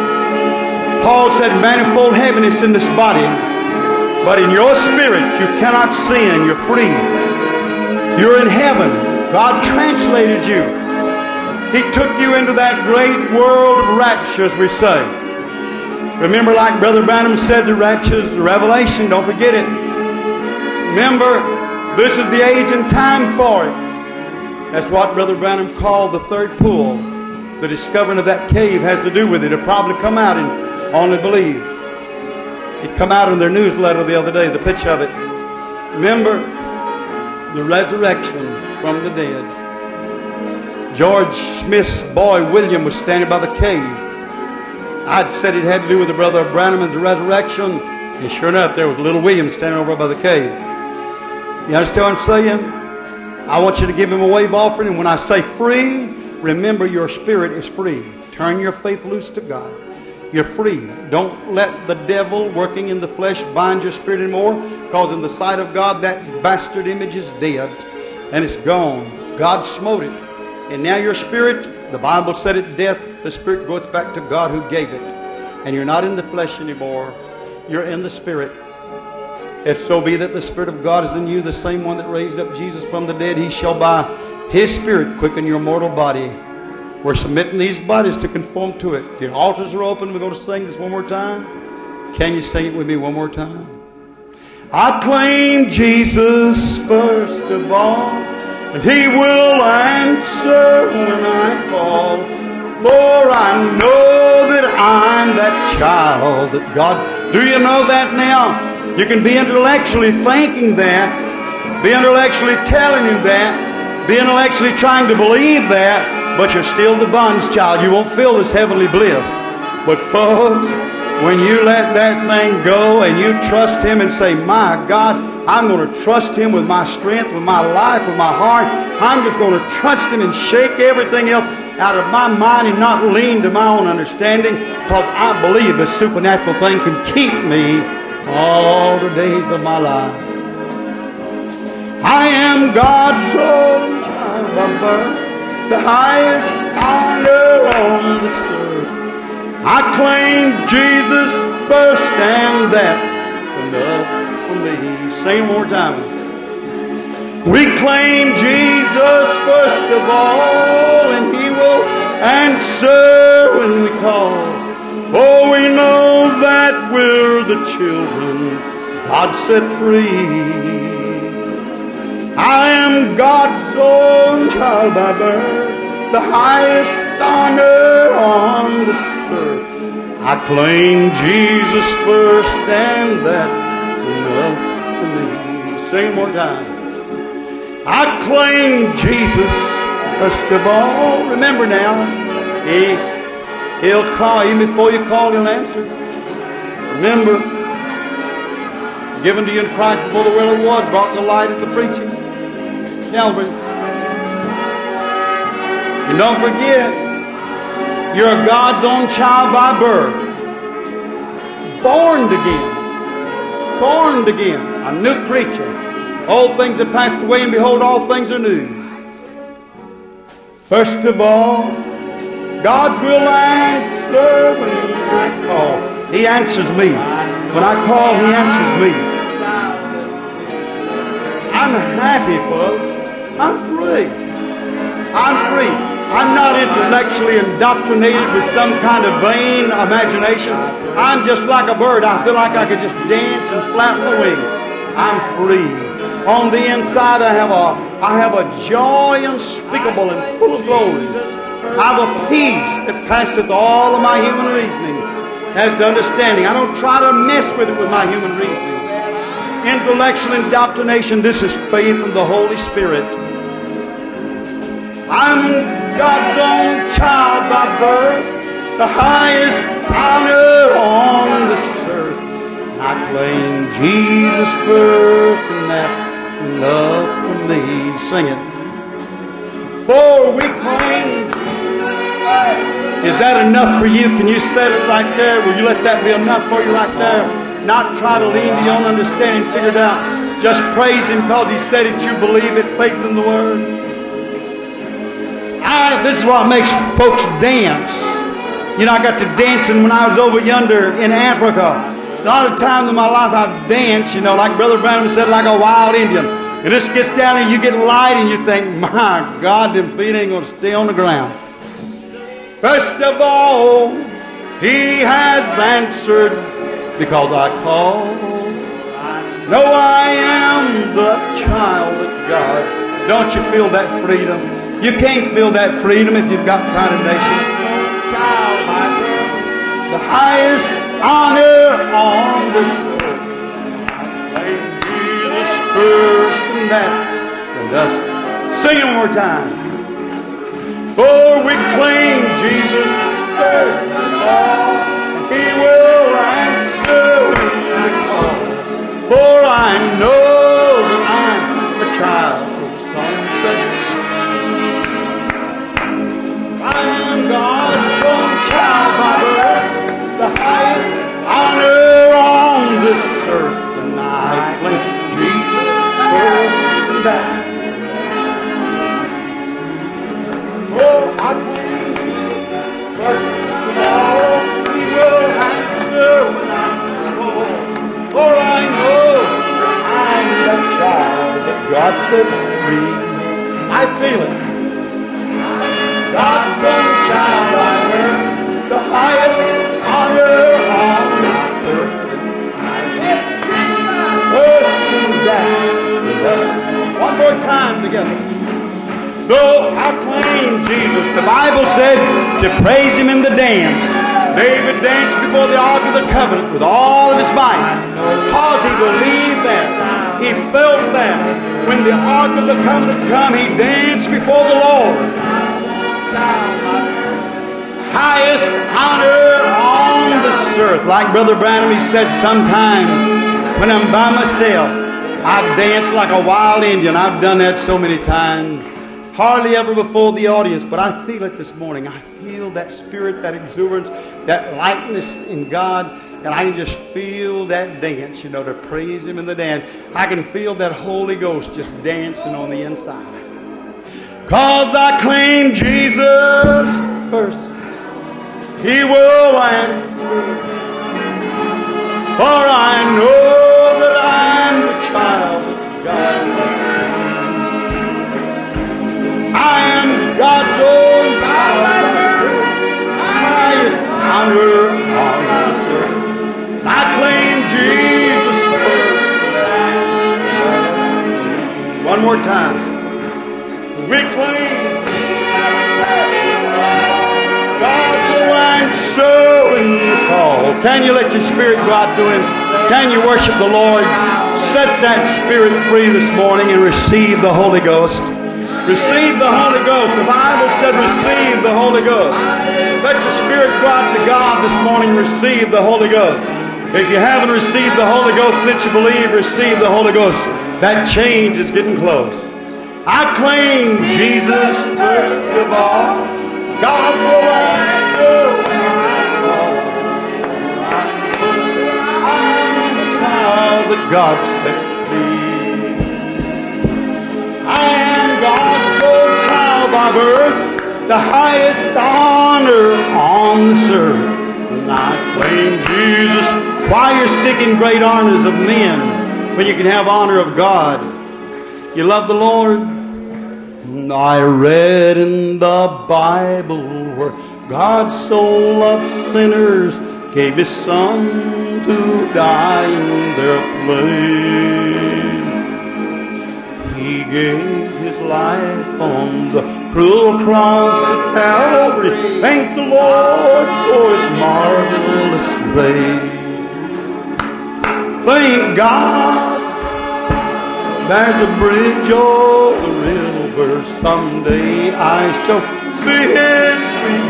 Paul said, manifold heaviness in this body, but in your spirit you cannot sin. You're free. You're in heaven. God translated you. He took you into that great world of rapture, as we say. Remember, like Brother Branham said, the rapture is the revelation. Don't forget it. Remember, this is the age and time for it. That's what Brother Branham called the third pull. The discovering of that cave has to do with it. It'll probably come out in Only Believe. It come out in their newsletter the other day, the pitch of it. Remember, the resurrection from the dead. George Smith's boy William was standing by the cave. I'd said it had to do with the brother of Branham and the resurrection. And sure enough, there was little William standing over by the cave. You understand what I'm saying? I want you to give Him a wave offering. And when I say free, remember your spirit is free. Turn your faith loose to God. You're free. Don't let the devil working in the flesh bind your spirit anymore. Because in the sight of God, that bastard image is dead. And it's gone. God smote it. And now your spirit, the Bible said at death, the spirit goeth back to God who gave it. And you're not in the flesh anymore. You're in the spirit. If so be that the Spirit of God is in you, the same one that raised up Jesus from the dead, He shall by His Spirit quicken your mortal body. We're submitting these bodies to conform to it. The altars are open. We're going to sing this one more time. Can you sing it with me one more time? I claim Jesus first of all, and He will answer when I call. For I know that I'm that child that God... Do you know that now? You can be intellectually thinking that, be intellectually telling him that, be intellectually trying to believe that, but you're still the bond's child. You won't feel this heavenly bliss. But folks, when you let that thing go and you trust him and say, my God, I'm going to trust him with my strength, with my life, with my heart. I'm just going to trust him and shake everything else out of my mind and not lean to my own understanding, because I believe this supernatural thing can keep me all the days of my life. I am God's own child by birth, the highest honor on this earth. I claim Jesus first, and that's enough for me. Say it one more time. We claim Jesus first of all, and he will answer when we call. For we know that we're the children God set free. I am God's own child by birth, the highest honor on this earth. I claim Jesus first, and that's enough for me. Sing one more time. I claim Jesus first of all. Remember now, He'll call you. Before you call, He'll answer. Remember, given to you in Christ before the world was, brought to light at the preaching, Calvary. And don't forget, you're God's own child by birth. Born again. Born again. A new creature. Old things have passed away, and behold, all things are new. First of all, God will answer when I call. He answers me. When I call, He answers me. I'm happy, folks. I'm free. I'm free. I'm not intellectually indoctrinated with some kind of vain imagination. I'm just like a bird. I feel like I could just dance and flap my wings. I'm free. On the inside, I have a joy unspeakable and full of glory. I have a peace that passeth all of my human reasoning as to understanding. I don't try to mess with it with my human reasoning. Intellectual indoctrination, this is faith in the Holy Spirit. I'm God's own child by birth, the highest honor on this earth. I claim Jesus first, and that's enough for me. Sing it. For we claim. Is that enough for you? Can you set it right there? Will you let that be enough for you right there? Not try to lean to your own understanding, figure it out. Just praise Him because He said it, you believe it, faith in the Word. This is what makes folks dance. You know, I got to dancing when I was over yonder in Africa. A lot of times in my life I've danced, you know, like Brother Branham said, like a wild Indian. And this gets down and you get light and you think, my God, them feet ain't going to stay on the ground. First of all, He has answered because I called. No, I am the child of God. Don't you feel that freedom? You can't feel that freedom if you've got condemnation. The highest honor on this earth. Jesus first, and that's enough. Sing it one more time. For we claim Jesus first of all, and He will answer when we call. For I know that I'm a child of the Son of God. I am God's own child by birth, the highest honor on this earth, and I claim Jesus first, and that. Oh, I claim Jesus first of all. He will answer when I call. For I know I'm the child that God set free. I feel it. God's own child I am, the highest honor on this earth. One more time together. Though I claim Jesus, the Bible said to praise Him in the dance. David danced before the ark of the covenant with all of his might, because he about that? When the Ark of the Covenant come, he danced before the Lord. Highest honor on this earth. Like Brother Branham, he said, sometime when I'm by myself, I dance like a wild Indian. I've done that so many times. Hardly ever before the audience, but I feel it this morning. I feel that spirit, that exuberance, that lightness in God, and I can just feel that dance, to praise Him in the dance. I can feel that Holy Ghost just dancing on the inside. 'Cause I claim Jesus first. He will answer. For I know that I'm the child of God. I am God's own child. Highest honor on this earth. I claim Jesus first. One more time. We claim God will answer when you call. Can you let your spirit go out to Him? Can you worship the Lord? Set that spirit free this morning and receive the Holy Ghost. Receive the Holy Ghost. The Bible said receive the Holy Ghost. Let your spirit go out to God this morning and receive the Holy Ghost. If you haven't received the Holy Ghost since you believe, receive the Holy Ghost. That change is getting close. I claim Jesus first of all. God will answer when I call. I am the child that God set free. I am God's own child by birth, the highest honor on this earth. And I claim Jesus. Why you're seeking great honors of men when you can have honor of God? You love the Lord? I read in the Bible where God so loved sinners, gave His Son to die in their place. He gave His life on the cruel cross of Calvary. Thank the Lord for His marvelous grace. Thank God there's a bridge over the river. Someday I shall see His sweet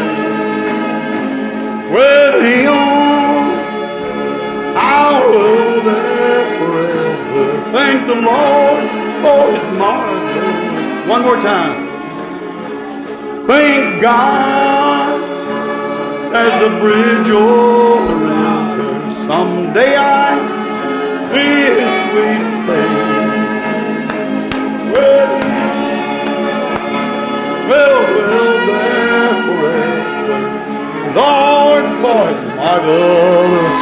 face. With Him I'll rule there forever. Thank the Lord for His marvelous. One more time. Thank God there's a bridge over the river. Someday I see His sweet face. Will there forever. Lord, for His marvelous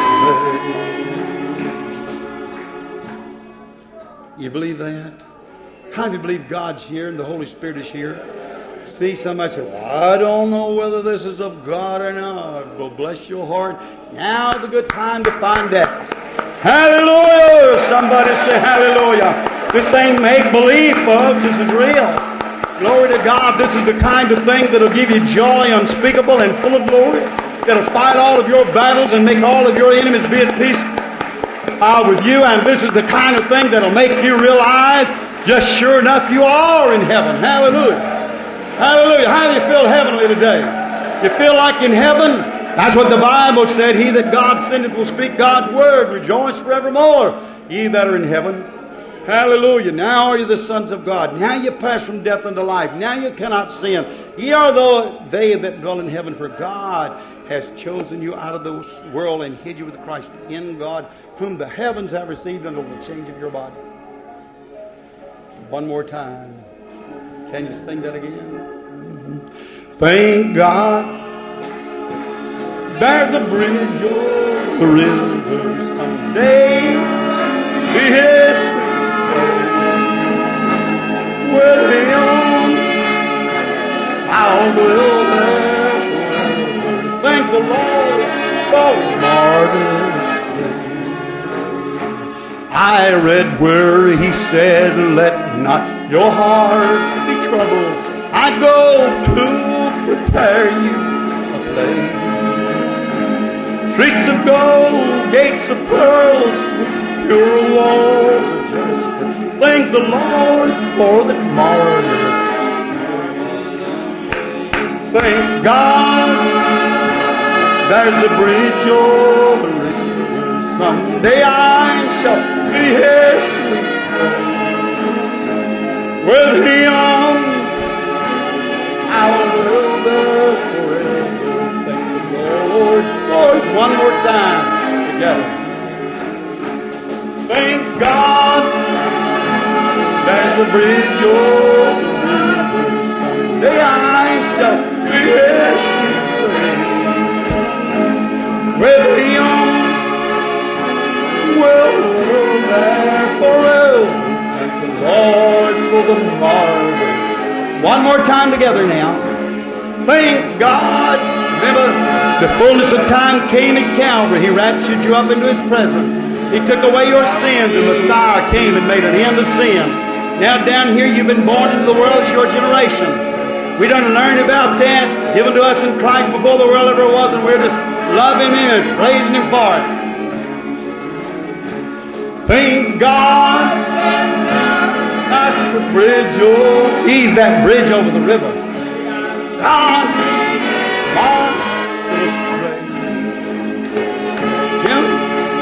grace. You believe that? How do you believe God's here and the Holy Spirit is here? See, somebody say, well, I don't know whether this is of God or not. Well, bless your heart. Now's a good time to find out. Hallelujah! Somebody say hallelujah. This ain't make-believe, folks. This is real. Glory to God. This is the kind of thing that'll give you joy unspeakable and full of glory. That'll fight all of your battles and make all of your enemies be at peace with you. And this is the kind of thing that'll make you realize just sure enough you are in heaven. Hallelujah. Hallelujah. How do you feel heavenly today? You feel like in heaven? That's what the Bible said. He that God sendeth will speak God's word. Rejoice forevermore, ye that are in heaven. Hallelujah. Now are you the sons of God. Now you pass from death unto life. Now you cannot sin. Ye are they that dwell in heaven, for God has chosen you out of the world and hid you with Christ in God, whom the heavens have received until the change of your body. One more time. Can you sing that again? Thank God there's a bridge over the river someday. See His with Him I'll dwell there forever. Thank the Lord for His marvelous grace. I read where He said, let not your heart be troubled. I go to prepare you a place. Streets of gold, gates of pearls, with pure walls of jasper. the Lord for the marvelous. Thank God there's a bridge over it. Someday I shall see His sweet face. With Him I will live there forever. Thank the Lord. Lord, one more time together. Thank God there's a bridge over it. Someday I shall see His sweet face. With Him will live there forever. Thank the Lord for the marvel. One more time together now. Thank God. Remember, the fullness of time came at Calvary. He raptured you up into His presence. He took away your sins, and Messiah came and made an end of sin. Now down here, you've been born into the world. It's your generation. We done learned about that, given to us in Christ before the world ever was, and we're just loving Him and praising Him for it. Thank God. That's the bridge. He's that bridge over the river. God, marvelous grace. Him,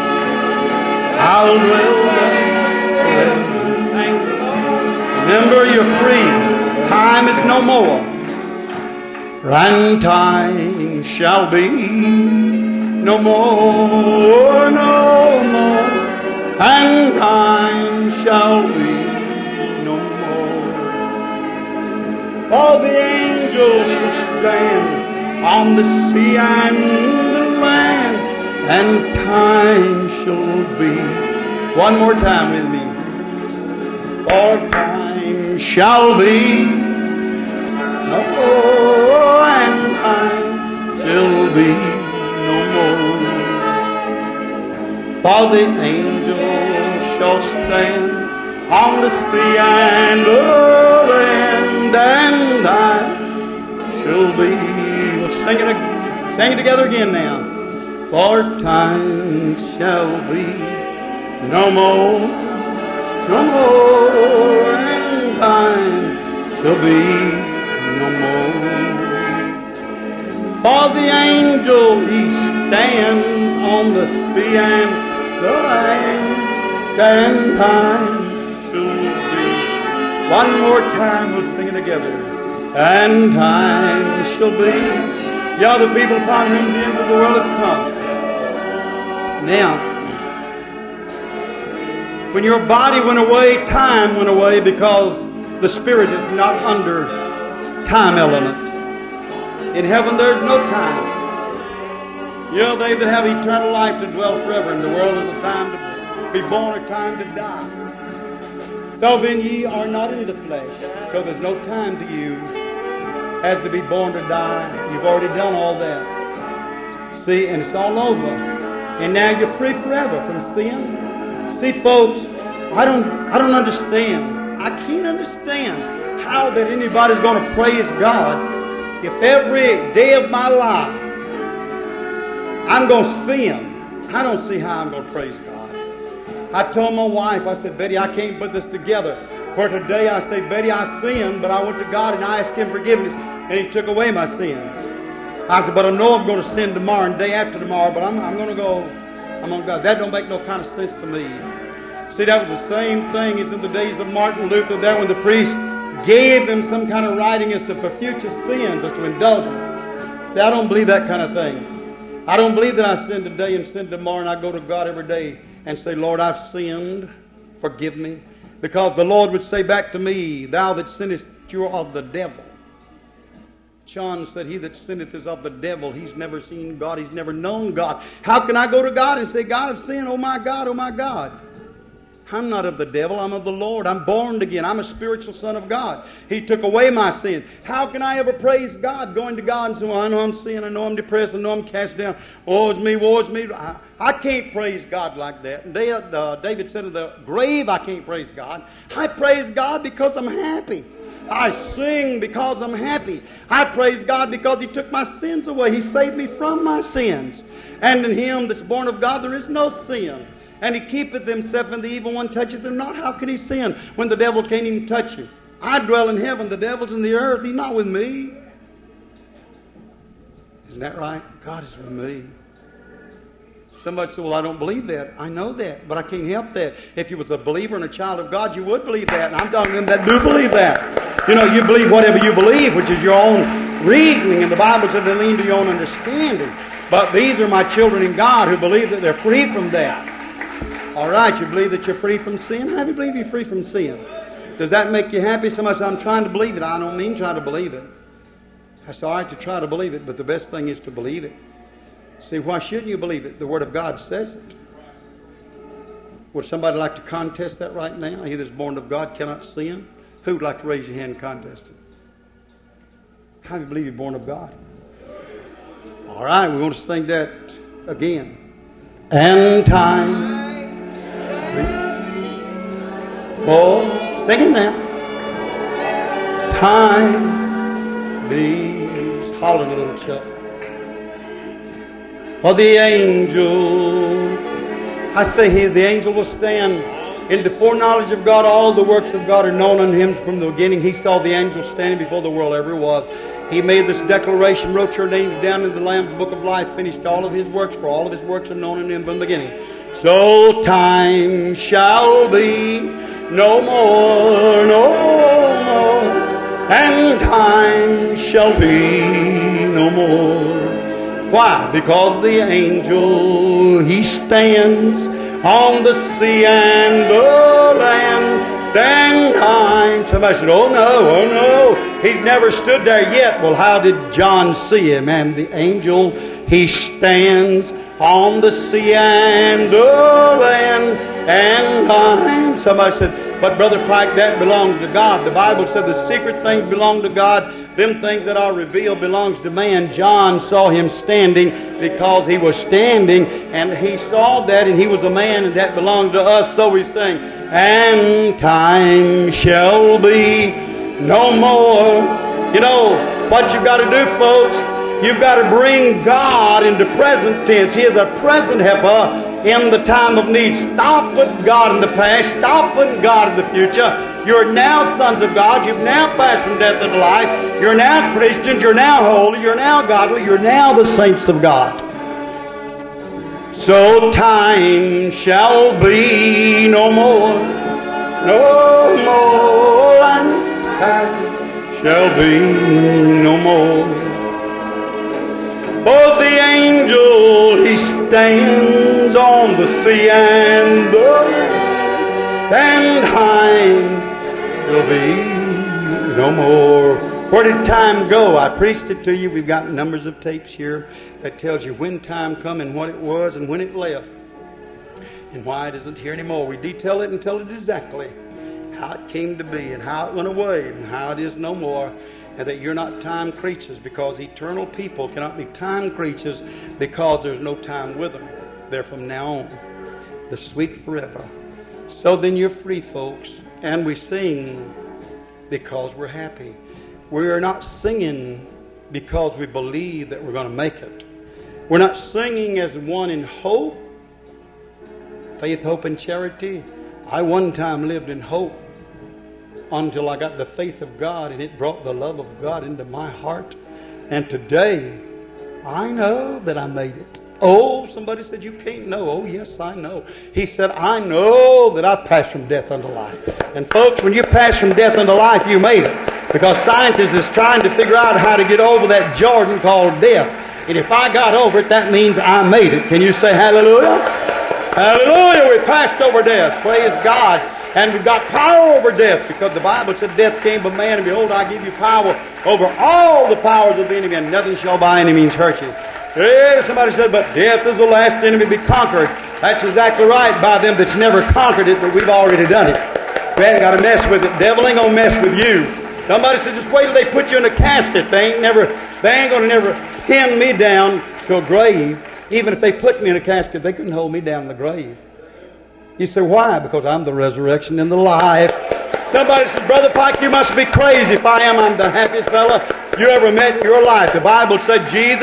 I'll dwell there. Remember, you're free. Time is no more. And time shall be no more, no more. And time shall be no more. For the angels shall stand on the sea and the land, and time shall be. One more time with me. For time shall be no more, and time shall be no more. For the angels shall stand on the sea and the land, and time shall be. We'll sing it together again now. For time shall be no more, no more, and time shall be no more. For the angel, he stands on the sea and the land, and time shall be. One more time, we'll sing it together. And time shall be. Y'all, the people upon whom the end of the world have come. Now, when your body went away, time went away, because the spirit is not under time element. In heaven there's no time. You know, they that have eternal life to dwell forever. In the world is a time to be born, a time to die. So then ye are not in the flesh. So there's no time to you as to be born to die. You've already done all that. See, and it's all over. And now you're free forever from sin. See, folks, I don't understand. I can't understand how that anybody's going to praise God if every day of my life I'm going to sin. I don't see how I'm going to praise God. I told my wife, I said, Betty, I can't put this together. For today I say, Betty, I sinned, but I went to God and I asked Him forgiveness, and He took away my sins. I said, but I know I'm going to sin tomorrow and day after tomorrow, but I'm going to go. I'm on God. That don't make no kind of sense to me. See, that was the same thing as in the days of Martin Luther there, when the priest gave them some kind of writing as to for future sins, as to indulge them. See, I don't believe that kind of thing. I don't believe that I sin today and sin tomorrow, and I go to God every day and say, Lord, I've sinned. Forgive me. Because the Lord would say back to me, thou that sinnest, you're of the devil. John said, he that sinneth is of the devil. He's never seen God. He's never known God. How can I go to God and say, God, I've sinned. Oh my God, oh my God. I'm not of the devil. I'm of the Lord. I'm born again. I'm a spiritual son of God. He took away my sin. How can I ever praise God going to God and say, well, I know I'm sinning. I know I'm depressed. I know I'm cast down. Woe is me, woe is me. I can't praise God like that. David said in the grave, I can't praise God. I praise God because I'm happy. I sing because I'm happy. I praise God because He took my sins away. He saved me from my sins. And in Him that's born of God, there is no sin. And he keepeth himself, and the evil one toucheth him not. How can he sin when the devil can't even touch him? I dwell in heaven, the devil's in the earth. He's not with me. Isn't that right? God is with me. Somebody said, well, I don't believe that. I know that, but I can't help that. If you was a believer and a child of God, you would believe that. And I'm talking to them that do believe that. You know, you believe whatever you believe, which is your own reasoning. And the Bible said to lean to your own understanding. But these are my children in God who believe that they're free from that. All right, you believe that you're free from sin? How do you believe you're free from sin? Does that make you happy so much? I'm trying to believe it. I don't mean try to believe it. It's all right to try to believe it, but the best thing is to believe it. See, why shouldn't you believe it? The Word of God says it. Would somebody like to contest that right now? He that's born of God cannot sin. Who would like to raise your hand and contest it? How do you believe you're born of God? All right, we're going to sing that again. And time. Oh, sing it now. Time beams. Hollering a little, Chuck. For the angel, I say here, the angel will stand in the foreknowledge of God. All the works of God are known unto him from the beginning. He saw the angel standing before the world ever was. He made this declaration, wrote your names down in the Lamb's Book of Life, finished all of his works, for all of his works are known unto him from the beginning. So time shall be no more, no more, and time shall be no more. Why? Because the angel, he stands on the sea and the land. Then time. Somebody said, oh no, he's never stood there yet. Well, how did John see him? And the angel, he stands on the sea and the land. And time. Somebody said, but Brother Pike, that belongs to God. The Bible said the secret things belong to God. Them things that are revealed belongs to man. John saw him standing because he was standing, and he saw that, and he was a man, and that belonged to us. So we sing, and time shall be no more. You know what you've got to do, folks? You've got to bring God into present tense. He is a present helper in the time of need. Stop putting God in the past. Stop putting God in the future. You're now sons of God. You've now passed from death into life. You're now Christians. You're now holy. You're now godly. You're now the saints of God. So time shall be no more. No more. And time shall be no more. For the angel, he stands on the sea and the land, and time shall be no more. Where did time go? I preached it to you. We've got numbers of tapes here that tells you when time come and what it was and when it left and why it isn't here anymore. We detail it and tell it exactly how it came to be and how it went away and how it is no more. And that you're not time creatures, because eternal people cannot be time creatures because there's no time with them. They're from now on. The sweet forever. So then you're free, folks. And we sing because we're happy. We are not singing because we believe that we're going to make it. We're not singing as one in hope. Faith, hope, and charity. I one time lived in hope until I got the faith of God, and it brought the love of God into my heart. And today, I know that I made it. Oh, somebody said you can't know. Oh, yes, I know. He said, I know that I passed from death unto life. And folks, when you pass from death unto life, you made it. Because scientists is trying to figure out how to get over that Jordan called death. And if I got over it, that means I made it. Can you say hallelujah? Hallelujah, we passed over death. Praise God. And we've got power over death, because the Bible said death came by man, and behold, I give you power over all the powers of the enemy, and nothing shall by any means hurt you. Yeah, somebody said, but death is the last enemy to be conquered. That's exactly right, by them that's never conquered it, but we've already done it. We ain't got to mess with it. Devil ain't going to mess with you. Somebody said, just wait till they put you in a casket. They ain't going to never pin me down to a grave. Even if they put me in a casket, they couldn't hold me down in the grave. You say, why? Because I'm the resurrection and the life. Somebody said, Brother Pike, you must be crazy. If I am, I'm the happiest fella you ever met in your life. The Bible said Jesus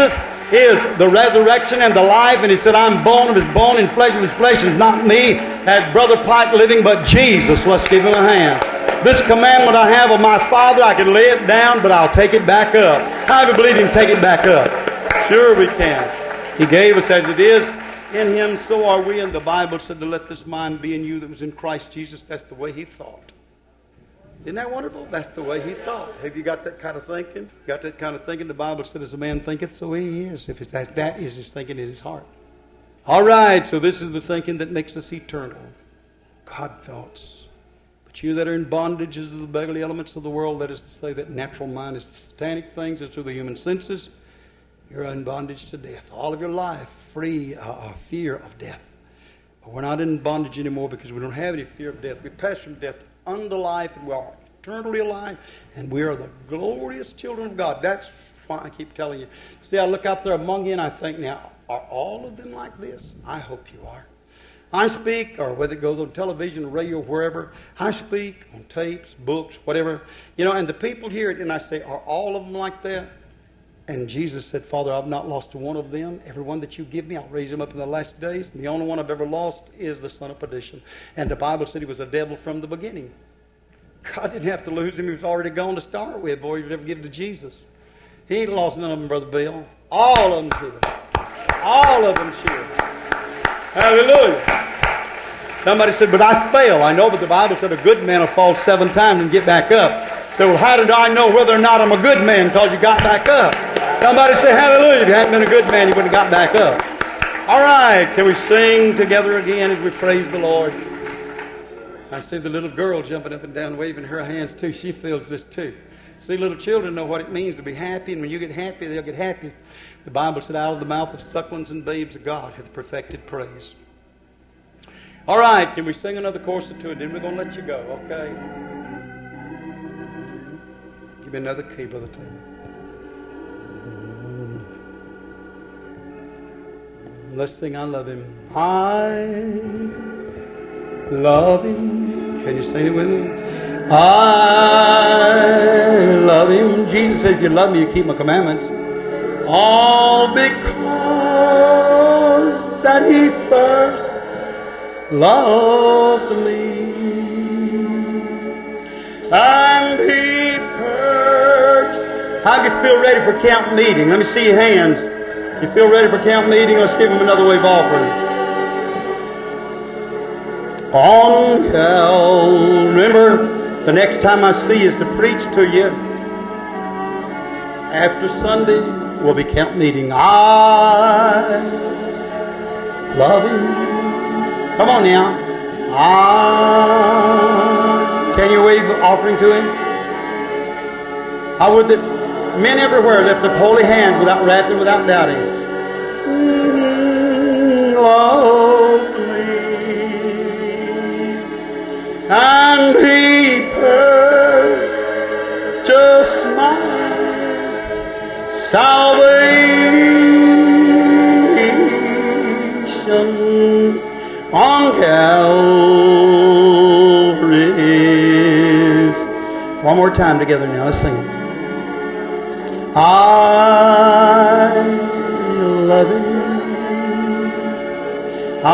is the resurrection and the life. And he said, I'm bone of his bone and flesh of his flesh. It's not me, as Brother Pike living, but Jesus. Let's give him a hand. This commandment I have of my Father, I can lay it down, but I'll take it back up. How do you believe he can take it back up? Sure we can. He gave us as it is in him, so are we. And the Bible said to let this mind be in you that was in Christ Jesus. That's the way he thought. Isn't that wonderful? That's the way he thought. Have you got that kind of thinking? Got that kind of thinking? The Bible said, as a man thinketh, so he is. If it's that is his thinking in his heart. All right, so this is the thinking that makes us eternal. God thoughts. But you that are in bondages of the beggarly elements of the world, that is to say that natural mind is the satanic things as to the human senses, you're in bondage to death. All of your life, free of fear of death. But we're not in bondage anymore because we don't have any fear of death. We pass from death unto life, and we are eternally alive, and we are the glorious children of God. That's why I keep telling you. See, I look out there among you, and I think, now, are all of them like this? I hope you are. I speak, or whether it goes on television, radio, wherever, I speak on tapes, books, whatever. You know, and the people hear it, and I say, are all of them like that? And Jesus said, Father, I've not lost one of them. Every one that you give me, I'll raise him up in the last days. And the only one I've ever lost is the son of perdition. And the Bible said he was a devil from the beginning. God didn't have to lose him. He was already gone to start with, boy. He would ever give to Jesus. He ain't lost none of them, Brother Bill. All of them should. All of them should. Hallelujah. Somebody said, but I fail. I know, but the Bible said a good man will fall 7 times and get back up. So, well, how did I know whether or not I'm a good man? Because you got back up. Somebody say hallelujah. If you hadn't been a good man, you wouldn't have got back up. All right. Can we sing together again as we praise the Lord? I see the little girl jumping up and down, waving her hands too. She feels this too. See, little children know what it means to be happy, and when you get happy, they'll get happy. The Bible said, out of the mouth of sucklings and babes, God hath perfected praise. All right. Can we sing another chorus or two, and then we're going to let you go, okay? Give me another key, Brother Taylor. Let's sing, I love him. I love him. Can you sing it with me? I love him. Jesus said, if you love me, you keep my commandments. All because that he first loved me. And he purged. How do you feel ready for camp meeting? Let me see your hands. You feel ready for camp meeting? Let's give him another wave offering. On Cal. Remember, the next time I see you is to preach to you. After Sunday will be camp meeting. I love him. Come on now. Can you wave offering to him? How would that men everywhere lift up holy hands without wrath and without doubting? Love me, and he purchased my salvation on Calvary's. One more time together now. Let's sing it. I love him. I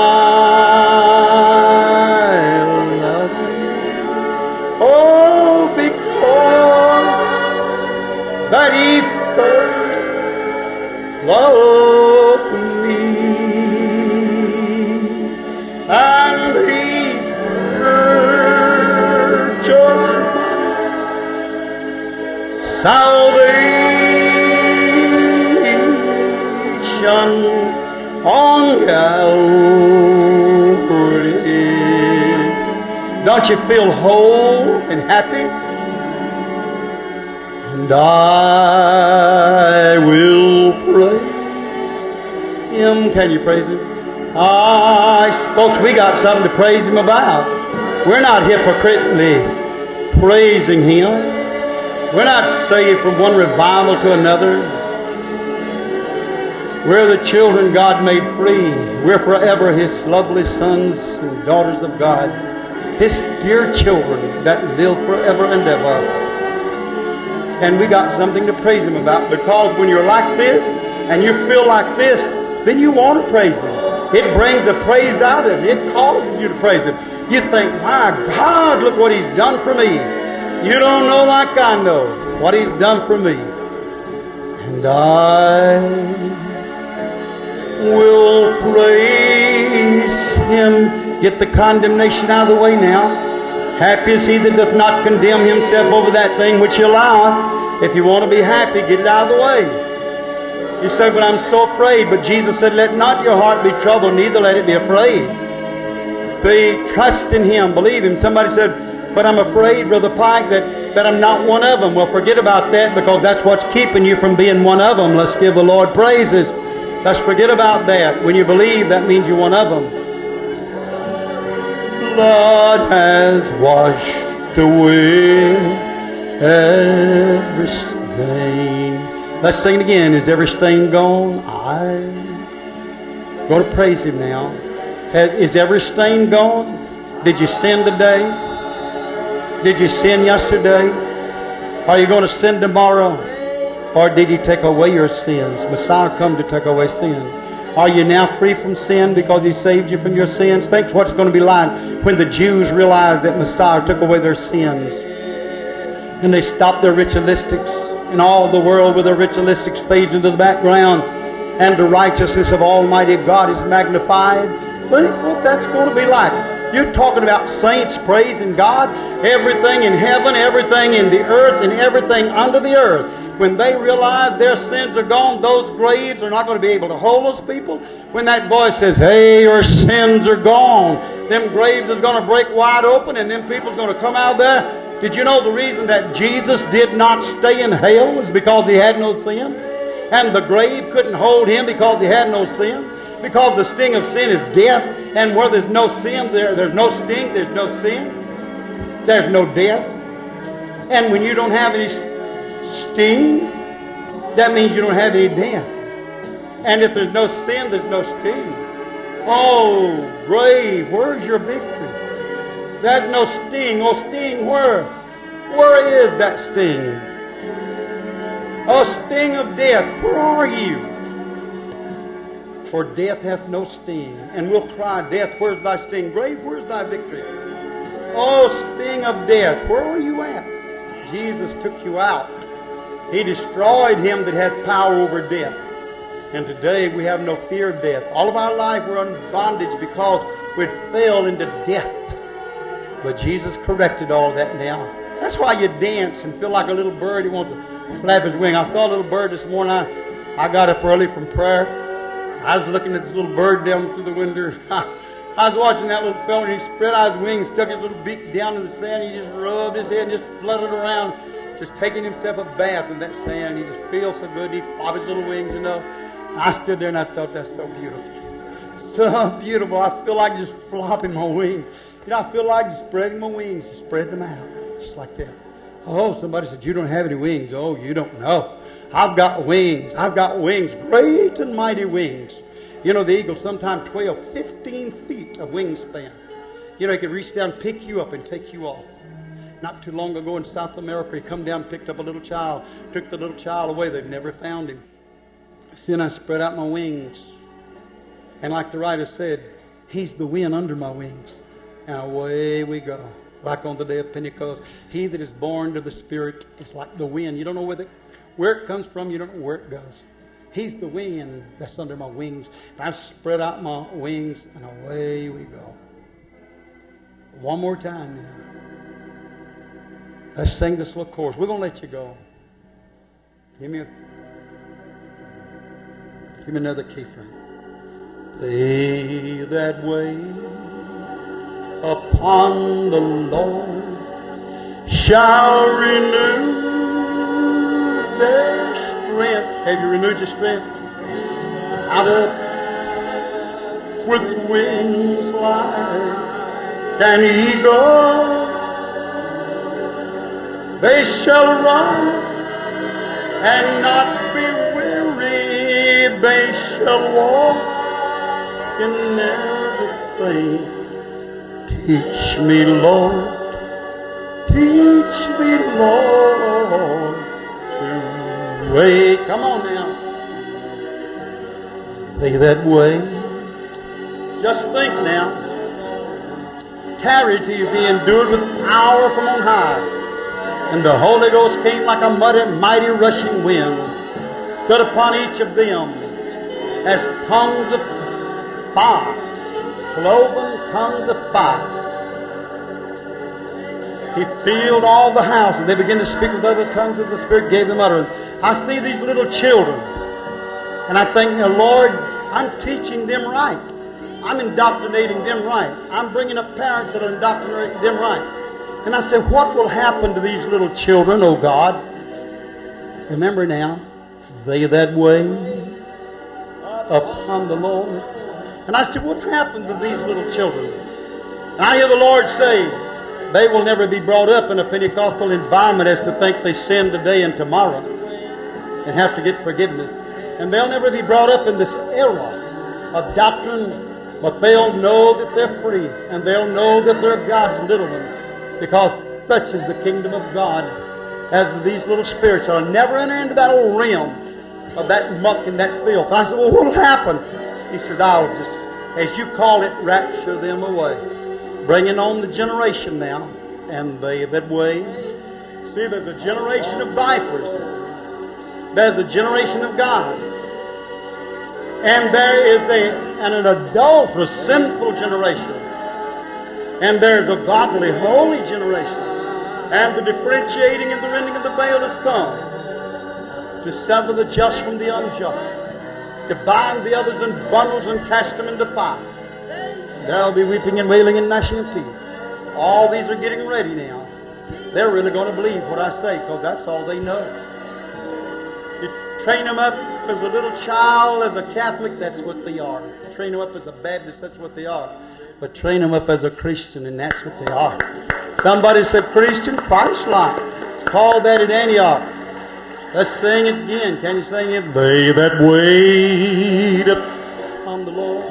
love him. Oh, because that he first loved me, and he purchased salvation on Calvary. Don't you feel whole and happy? And I will praise him. Can you praise him? Folks, we got something to praise him about. We're not hypocritically praising him. We're not saved from one revival to another. We're the children God made free. We're forever his lovely sons and daughters of God. His dear children that live forever and ever. And we got something to praise him about, because when you're like this, and you feel like this, then you want to praise Him. It brings a praise out of you. It causes you to praise Him. You think, my God, look what He's done for me. You don't know like I know what He's done for me. And I will praise Him. Get the condemnation out of the way now. Happy is he that doth not condemn himself over that thing which he alloweth. If you want to be happy, get it out of the way. You say, but I'm so afraid. But Jesus said, let not your heart be troubled, neither let it be afraid. See, trust in Him, believe Him. Somebody said, but I'm afraid, Brother Pike, that I'm not one of them. Well, forget about that, because that's what's keeping you from being one of them. Let's give the Lord praises. Let's forget about that. When you believe, that means you're one of them. Blood has washed away every stain. Let's sing it again. Is every stain gone? I'm going to praise Him now. Is every stain gone? Did you sin today? Did you sin yesterday? Are you going to sin tomorrow? Or did He take away your sins? Messiah come to take away sin. Are you now free from sin because He saved you from your sins? Think what it's going to be like when the Jews realized that Messiah took away their sins. And they stopped their ritualistics. And all the world with their ritualistics fades into the background. And the righteousness of Almighty God is magnified. Think what that's going to be like. You're talking about saints praising God. Everything in heaven, everything in the earth, and everything under the earth. When they realize their sins are gone, those graves are not going to be able to hold those people. When that voice says, hey, your sins are gone, them graves is going to break wide open, and them people's going to come out there. Did you know the reason that Jesus did not stay in hell was because He had no sin? And the grave couldn't hold Him because He had no sin? Because the sting of sin is death, and where there's no sin, there's no sting, there's no sin, there's no death. And when you don't have any sting, that means you don't have any death. And if there's no sin, there's no sting. Oh, grave, where's your victory? There's no sting. Oh, sting, where? Where is that sting? Oh, sting of death, where are you? For death hath no sting. And we'll cry, death, where's thy sting? Grave, where's thy victory? Oh, sting of death, where are you at? Jesus took you out. He destroyed him that had power over death. And today we have no fear of death. All of our life we're in bondage because we'd fell into death. But Jesus corrected all that now. That's why you dance and feel like a little bird who wants to flap his wing. I saw a little bird this morning. I got up early from prayer. I was looking at this little bird down through the window. I was watching that little fella, and he spread out his wings, stuck his little beak down in the sand. He just rubbed his head and just fluttered around, just taking himself a bath in that sand. He just feels so good. He'd flop his little wings, you know. I stood there and I thought, that's so beautiful. So beautiful. I feel like just flopping my wings. You know, I feel like just spreading my wings, just spread them out, just like that. Oh, somebody said, you don't have any wings. Oh, you don't know. I've got wings. I've got wings, great and mighty wings. You know, the eagle sometimes 12, 15 feet of wingspan. You know, he could reach down, pick you up, and take you off. Not too long ago in South America, he come down, picked up a little child, took the little child away. They've never found him. Then I spread out my wings. And like the writer said, He's the wind under my wings. And away we go. Like on the day of Pentecost. He that is born of the Spirit is like the wind. You don't know where it comes from. You don't know where it goes. He's the wind that's under my wings. And I spread out my wings and away we go. One more time now. Let's sing this little chorus. We're going to let you go. Give me another key frame. They that wait upon the Lord shall renew their strength. Have you renewed your strength? Out up with wings like an eagle. They shall run and not be weary. They shall walk and never faint. Teach me, Lord. Teach me, Lord, to wait. Come on now. They that wait. Just think now. Tarry till you be endued with power from on high. And the Holy Ghost came like a mighty rushing wind, set upon each of them as tongues of fire, cloven tongues of fire. He filled all the house, and they began to speak with other tongues as the Spirit gave them utterance. I see these little children, and I think, Lord, I'm teaching them right. I'm indoctrinating them right. I'm bringing up parents that are indoctrinating them right. And I said, what will happen to these little children, oh God? Remember now, they that wait upon the Lord. And I said, what happened to these little children? And I hear the Lord say, they will never be brought up in a Pentecostal environment as to think they sin today and tomorrow and have to get forgiveness. And they'll never be brought up in this era of doctrine. But they'll know that they're free, and they'll know that they're God's little ones, because such is the kingdom of God. As these little spirits shall never enter into that old realm of that muck and that filth. And I said, well, what'll happen? He said, I'll just, as you call it, rapture them away. Bringing on the generation now, and they that wait. See, there's a generation of vipers. There's a generation of God. And there is an adulterous, sinful generation. And there's a godly, holy generation. And the differentiating and the rending of the veil has come to sever the just from the unjust, to bind the others in bundles and cast them into fire. There'll be weeping and wailing and gnashing of teeth. All these are getting ready now. They're really going to believe what I say, because that's all they know. You train them up as a little child, as a Catholic, that's what they are. Train them up as a Baptist, that's what they are. But train them up as a Christian, and that's what they are. Somebody said Christian, Christ-like. Called that at Antioch. Let's sing it again. Can you sing it? They that wait upon the Lord,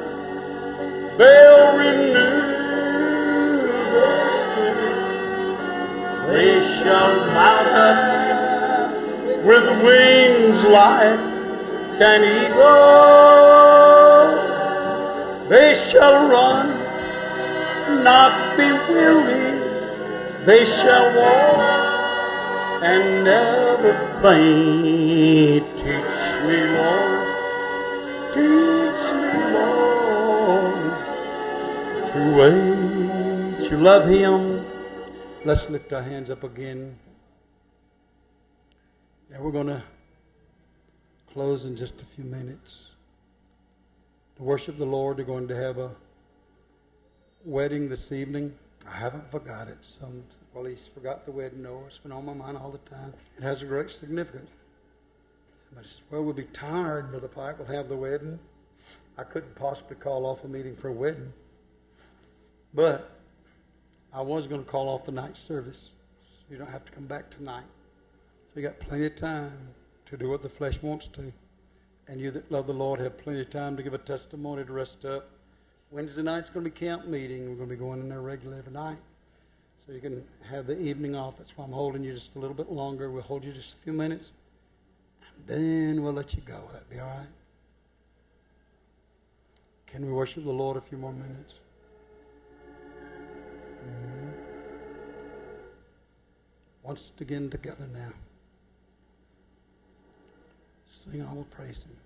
they'll renew their strength. They shall mount up with wings like an eagle. They shall run, not be weary. They shall walk and never faint. Teach me, Lord, teach me, Lord, to wait. You love Him. Let's lift our hands up again. Yeah, we're going to close in just a few minutes. To worship the Lord, we're going to have a wedding this evening. I haven't forgot it. Well, he's forgot the wedding. No, it's been on my mind all the time. It has a great significance. Somebody says, well, we'll be tired, Brother Pike. We'll have the wedding. I couldn't possibly call off a meeting for a wedding. But I was going to call off the night service. So you don't have to come back tonight. So you got plenty of time to do what the flesh wants to. And you that love the Lord have plenty of time to give a testimony, to rest up. Wednesday night's going to be camp meeting. We're going to be going in there regularly every night. So you can have the evening off. That's why I'm holding you just a little bit longer. We'll hold you just a few minutes. And then we'll let you go. Will that be all right? Can we worship the Lord a few more minutes? Once again together now. Sing and I will praise Him.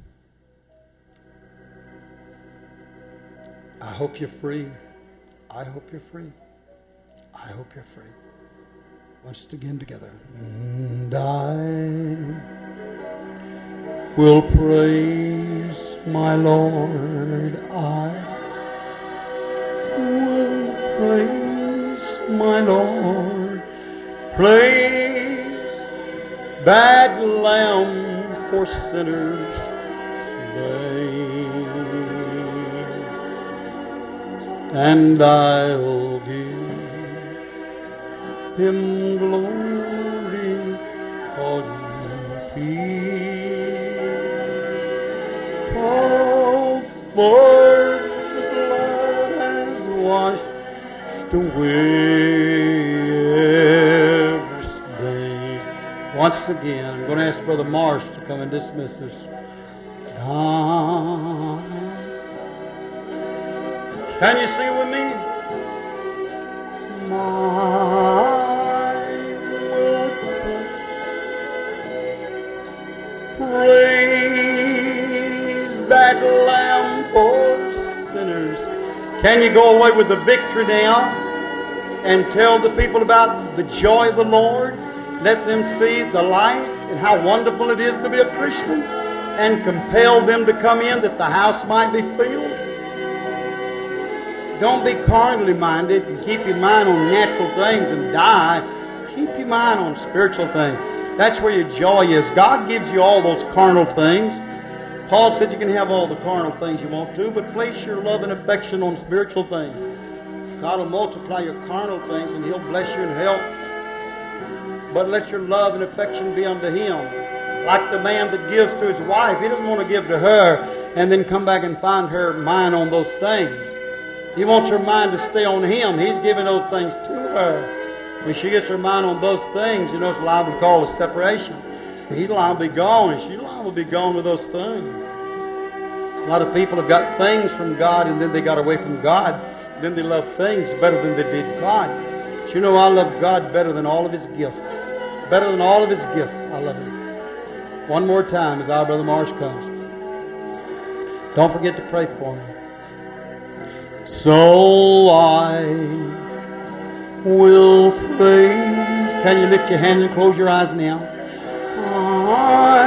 I hope you're free. I hope you're free. I hope you're free. Once again together. And I will praise my Lord. I will praise my Lord. Praise that Lamb for sinners slain. And I'll give Him glory, honor, peace. Oh, for the blood has washed away every stain. Once again, I'm going to ask Brother Marsh to come and dismiss us. God. Can you sing with me? My will praise that Lamb for sinners. Can you go away with the victory now and tell the people about the joy of the Lord? Let them see the light and how wonderful it is to be a Christian, and compel them to come in that the house might be filled. Don't be carnally minded and keep your mind on natural things and die. Keep your mind on spiritual things. That's where your joy is. God gives you all those carnal things. Paul said you can have all the carnal things you want to, but place your love and affection on spiritual things. God will multiply your carnal things and He'll bless you and help. But let your love and affection be unto Him. Like the man that gives to his wife. He doesn't want to give to her and then come back and find her mind on those things. He wants her mind to stay on Him. He's giving those things to her. When she gets her mind on those things, you know, it's liable to cause a separation. He's liable to be gone, and she's liable to be gone with those things. A lot of people have got things from God, and then they got away from God. Then they love things better than they did God. But you know, I love God better than all of His gifts. Better than all of His gifts. I love Him. One more time as our Brother Marsh comes. Don't forget to pray for me. So I will praise. Can you lift your hand and close your eyes now? I